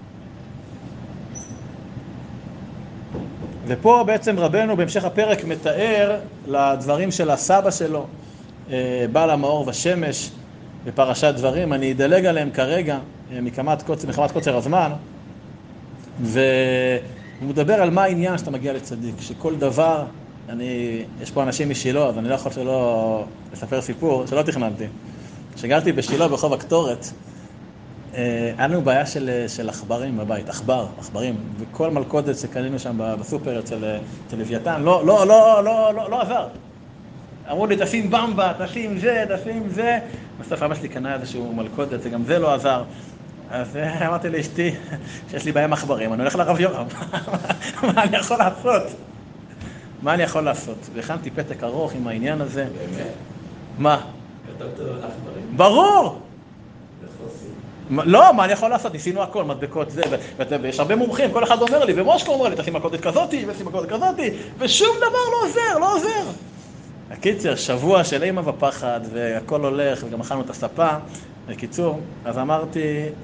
ופה בעצם רבנו בהמשך הפרק מתאר לדברים של הסבא שלו, בעל המאור ושמש, בפרשת דברים. אני אדלג עליהם כרגע, מקמת קוצר, מחמת קוצר הזמן, והוא מדבר על מה העניין שאתה מגיע לצדיק, שכל דבר, אני, יש פה אנשים משילו, אז אני לא יכול שלא לספר סיפור, שלא תכננתי. כשגרתי בשילו ברחוב הקטורת, היה לנו בעיה של, של עכברים בבית, עכבר, עכברים, וכל מלכודת שקנינו שם בסופר אצל לוויתן, לא, לא, לא, לא, לא, לא עזר. אמרו לי, תשים במבה, תשים זה, תשים זה. בסוף אבא שלי קנה איזשהו מלכודת, וגם זה לא עזר. אז אמרתי לאשתי שיש לי בעיה עם עכברים, אני הולך לרב יורם. מה אני יכול לעשות? מה אני יכול לעשות? והכנתי פתק ארוך עם העניין הזה. באמת? מה? כתבת על עכברים? ברור! לא, מה אני יכול לעשות? ניסינו הכל, מדבקות זה, ויש הרבה מומחים, כל אחד אומר לי, ומושקו אומר לי, תשים מלכודת כזאתי, ותשים מלכודת כזאתי, ושום דבר לא עוזר, לא עוזר. הקיצר, שבוע של אימא ופחד, והכל הולך, וגם אכלנו את הספה. בקיצור, אז אמרתי,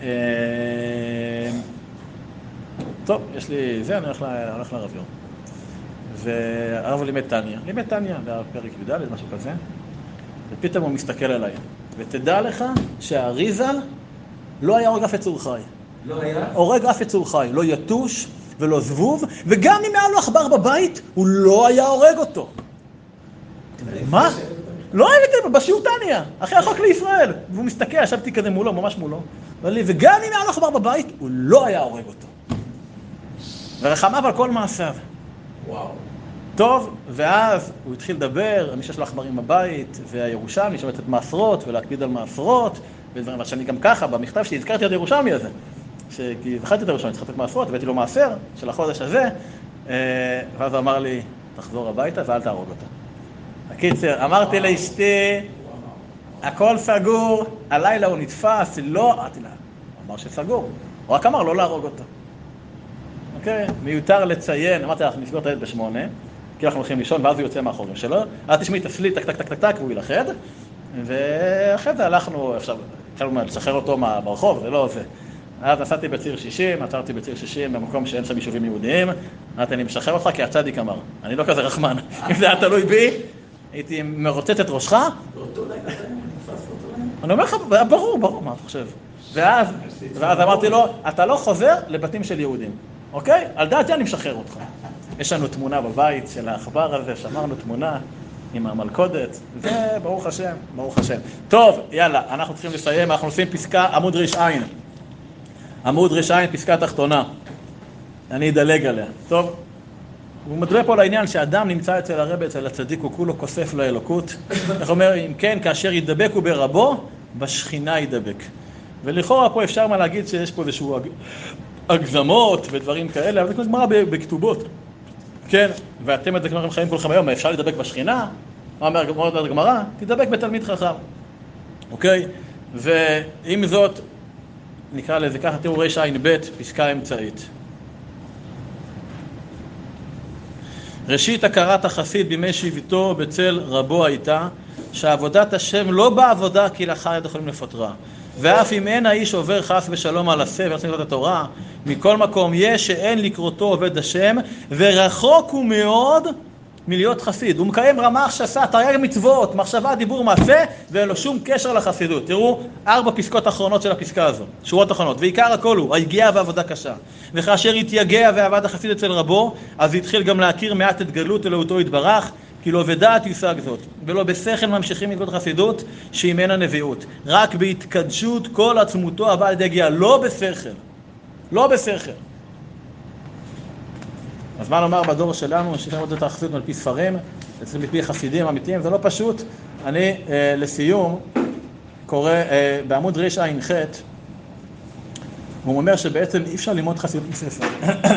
טוב, יש לי זה, אני הולך לרב יורם. והרב לימד טניה, לימד טניה, בפרק י"ד, משהו כזה, ופתאום הוא מסתכל עליי. ותדע לך שהאריזל לא היה הורג אף יצור חי. לא היה? הורג אף יצור חי, לא יתוש ולא זבוב, וגם אם היה לו עכבר בבית, הוא לא היה הורג אותו. מה? לא הבאתם, בשיעור טניה, אחרי החוק לישראל. והוא מסתכל, ישבתי כזה מולו, ממש מולו. וגם אם היה לו עכבר בבית, הוא לא היה הורג אותו. ורחמיו על כל מעשיו. וואו. טוב, ואז הוא התחיל לדבר, מי שיש לו עכברים בבית, והירושלמי שומע את מעשרות ולהקפיד על מעשרות, ודברים, שאני גם ככה, במכתב שהזכרתי את הירושלמי הזה, שזכרתי את הירושלמי, צריכתי את מעשרות, הבאתי לו מעשר של החודש הזה, ואז הוא אמר לי, תחזור הביתה ואל תהרוג אותה. הקיצר, אמרתי לאשתי, הכל סגור, הלילה הוא נתפס, לא, אמרתי לה, הוא אמר שסגור, הוא רק אמר לא להרוג אותו. אוקיי? מיותר לציין, אמרתי לך, נסגור את הילד בשמונה, כי אנחנו הולכים לישון, ואז הוא יוצא מאחורים שלו, אז תשמעי, תפלי, טק, טק, טק, טק, טק, והוא ילחד, ואחרי זה הלכנו, עכשיו, התחלנו לשחרר אותו ברחוב, זה לא זה. אז נסעתי בציר שישים, עצרתי בציר שישים במקום שאין שם יישובים יהודיים, אמרתי, אני משחרר אותך כי הצדיק אמר, אני לא כזה רחמן, אם זה היה תלוי בי, הייתי מרוצץ את ראשך. אני אומר לך, ברור, ברור, מה אתה חושב? ואז, ואז אמרתי לו, אתה לא חוזר לבתים של יהודים, אוקיי? על דעתי אני משחרר אותך. יש לנו תמונה בבית של העכבר הזה, שמרנו תמונה עם המלכודת, וברוך השם, ברוך השם. טוב, יאללה, אנחנו צריכים לסיים, אנחנו עושים פסקה, עמוד ריש עין. עמוד ריש עין, פסקה תחתונה. אני אדלג עליה. טוב, הוא מדבר פה על העניין שאדם נמצא אצל הרבי, אצל הצדיק, הוא כולו כוסף לאלוקות. איך אומר, אם כן, כאשר ידבקו ברבו, בשכינה ידבק. ולכאורה פה אפשר מה להגיד שיש פה איזשהו הגזמות ודברים כאלה, אבל זה כמו גמרא בכתובות. כן, ואתם את זה כמו חיים כולכם היום, אפשר לדבק בשכינה? מה אומר גמרא? תדבק בתלמיד חכם. אוקיי? ועם זאת, נקרא לזה ככה, תראו ריש עין ב' פסקה אמצעית. ראשית הכרת החסיד בימי שביתו בצל רבו הייתה, שעבודת השם לא בעבודה כי לאחר יד יכולים לפטרה. ואף אם אין האיש עובר חס ושלום על עשה ורצים לקרוא את התורה, מכל מקום יש שאין לקרותו עובד השם, ורחוק הוא מאוד מלהיות חסיד. הוא מקיים רמ"ח שעשה תרי"ג מצוות, מחשבה, דיבור, מעשה, ואין לו שום קשר לחסידות. תראו, ארבע פסקות אחרונות של הפסקה הזו, שורות אחרונות. ועיקר הכל הוא, היגיעה ועבודה קשה. וכאשר התייגע ועבד החסיד אצל רבו, אז התחיל גם להכיר מעט את גלות אלוהותו יתברך, כי לא בדעת יושג זאת, ולא בשכל ממשיכים לקרוא את החסידות, שהיא ממנה נביאות. רק בהתקדשות כל עצמותו הבאה לידי הגיעה, לא בשכל. לא בשכל. אז מה נאמר בדור שלנו, שיש לנו את החסידות על פי ספרים, אצל מפי חסידים אמיתיים, זה לא פשוט. אני, אה, לסיום, קורא אה, בעמוד ריש עין ח', הוא אומר שבעצם אי אפשר ללמוד חסידות מספר.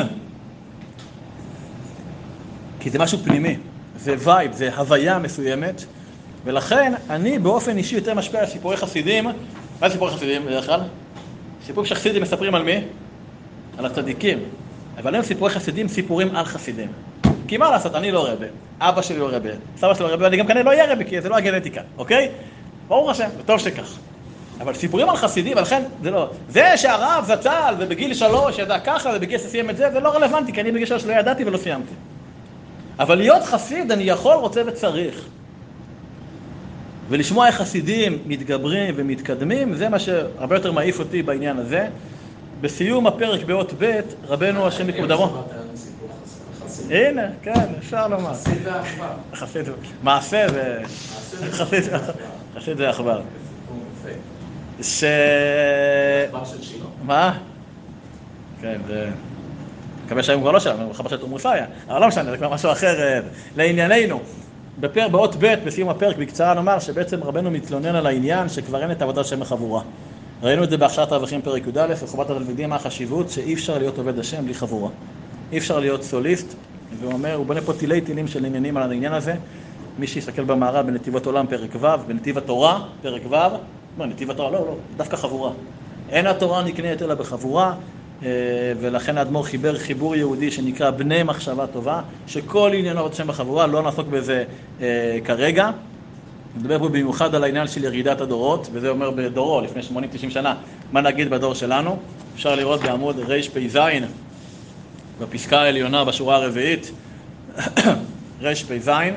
כי זה משהו פנימי. זה וייב, זה הוויה מסוימת, ולכן אני באופן אישי יותר משפיע על סיפורי חסידים. מה זה סיפורי חסידים בדרך כלל? סיפורים שחסידים מספרים על מי? על הצדיקים. אבל הם סיפורי חסידים, סיפורים על חסידים. כי מה לעשות, אני לא רבי, אבא שלי לא רבי, סבא שלי לא רבי, ואני גם כנראה לא אהיה רבי, כי זה לא הגנטיקה, אוקיי? ברור השם, וטוב שכך. אבל סיפורים על חסידים, ולכן זה לא... זה שהרב זצ"ל ובגיל שלוש ידע ככה ובגיל סיים את זה, זה לא רלוונטי, כי אני בגיל שלוש לא ידעתי ולא סיימתי. אבל להיות חסיד אני יכול, רוצה וצריך. ולשמוע איך חסידים מתגברים ומתקדמים, זה מה שהרבה יותר מעיף אותי בעניין הזה. בסיום הפרק באות ב' רבנו השם יקום דמו. הנה, כן, אפשר לומר. חסיד ועכבר. חסיד, מעשה ו... חסיד ועכבר. ש... עכבר של שילה. מה? כן, זה... מקווה שהיום כבר לא שלנו, חבר של תומוסיה, אבל לא משנה, זה כבר משהו אחר. לענייננו, בפרק באות ב' בסיום הפרק בקצרה נאמר שבעצם רבנו מתלונן על העניין שכבר אין את עבודת השם בחבורה. ראינו את זה בהכשרת רווחים פרק י"א, וחובת התלמידים מה החשיבות שאי אפשר להיות עובד השם בלי חבורה. אי אפשר להיות סוליסט, והוא אומר, הוא בונה פה תילי תילים של עניינים על העניין הזה. מי שיסתכל במערב בנתיבות עולם פרק ו', בנתיב התורה פרק ו', לא, נתיב התורה לא, לא, דווקא חבורה. אין התורה נקנית אלא בחבורה, ולכן האדמו"ר חיבר חיבור יהודי שנקרא בני מחשבה טובה, שכל עניינו עבודת השם בחבורה, לא נעסוק בזה אה, כרגע. נדבר פה במיוחד על העניין של ירידת הדורות, וזה אומר בדורו, לפני שמונים תשעים שנה, מה נגיד בדור שלנו. אפשר לראות בעמוד ריש פי זין, בפסקה העליונה בשורה הרביעית, ריש פי זין,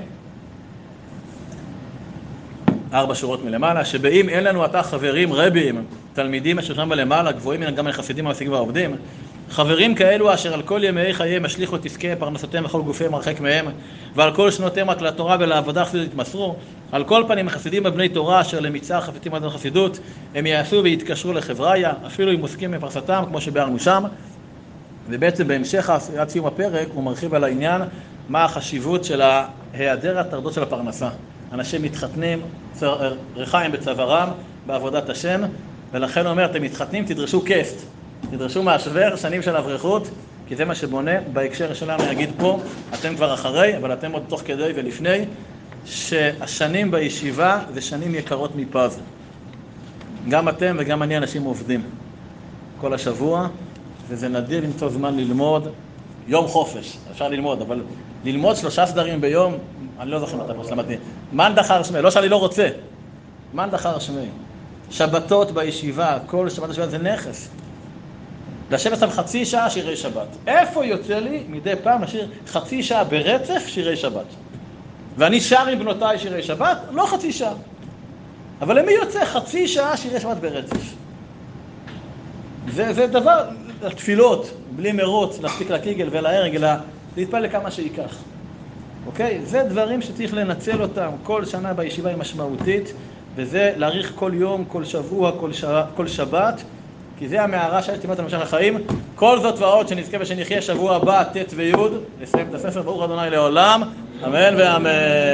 ארבע שורות מלמעלה, שבאים אין לנו עתה חברים רבים, תלמידים אשר בלמעלה, גבוהים מן גם החסידים המשיגים והעובדים, חברים כאלו אשר על כל ימי חייהם השליחו את עסקי פרנסותיהם וכל גופיהם הרחק מהם, ועל כל שנותיהם רק לתורה ולעבודה חסידות התמסרו. על כל פנים החסידים הבני תורה אשר למצער חפצים עד החסידות, הם יעשו ויתקשרו לחבריה, אפילו אם עוסקים בפרנסתם כמו שביארנו שם. ובעצם בהמשך עד סיום הפרק הוא מרחיב על העניין מה החשיבות של ההיעדר הטרדות של הפרנסה. אנשים מתחתנים, ריחיים בצווארם, בעבודת השם, ולכן הוא אומר, אתם מתחתנים, תדרשו כסט, תדרשו מהשוור שנים של אברכות, כי זה מה שבונה. בהקשר שלנו יגיד פה, אתם כבר אחרי, אבל אתם עוד תוך כדי ולפני, שהשנים בישיבה זה שנים יקרות מפז. גם אתם וגם אני אנשים עובדים כל השבוע, וזה נדיר למצוא זמן ללמוד. יום חופש, אפשר ללמוד, אבל ללמוד שלושה סדרים ביום, אני לא זוכר מתי פה שלמדתי. מן דחר שמי, לא שאני לא רוצה, מן דחר שמי. שבתות בישיבה, כל שבת בישיבה זה נכס. לשבת שם חצי שעה שירי שבת. איפה יוצא לי מדי פעם לשיר חצי שעה ברצף שירי שבת? ואני שר עם בנותיי שירי שבת? לא חצי שעה. אבל למי יוצא חצי שעה שירי שבת ברצף? זה, זה דבר, תפילות, בלי מרוץ, להספיק לקיגל ולהרג, אלא להתפלל לכמה שיקח. אוקיי? זה דברים שצריך לנצל אותם. כל שנה בישיבה היא משמעותית, וזה להאריך כל יום, כל שבוע, כל, ש... כל שבת, כי זה המערה של תימת המשך החיים. כל זאת ועוד שנזכה ושנחיה שבוע הבא, ט' וי', לסיים את הספר. ברוך ה' לעולם, אמן ואמן.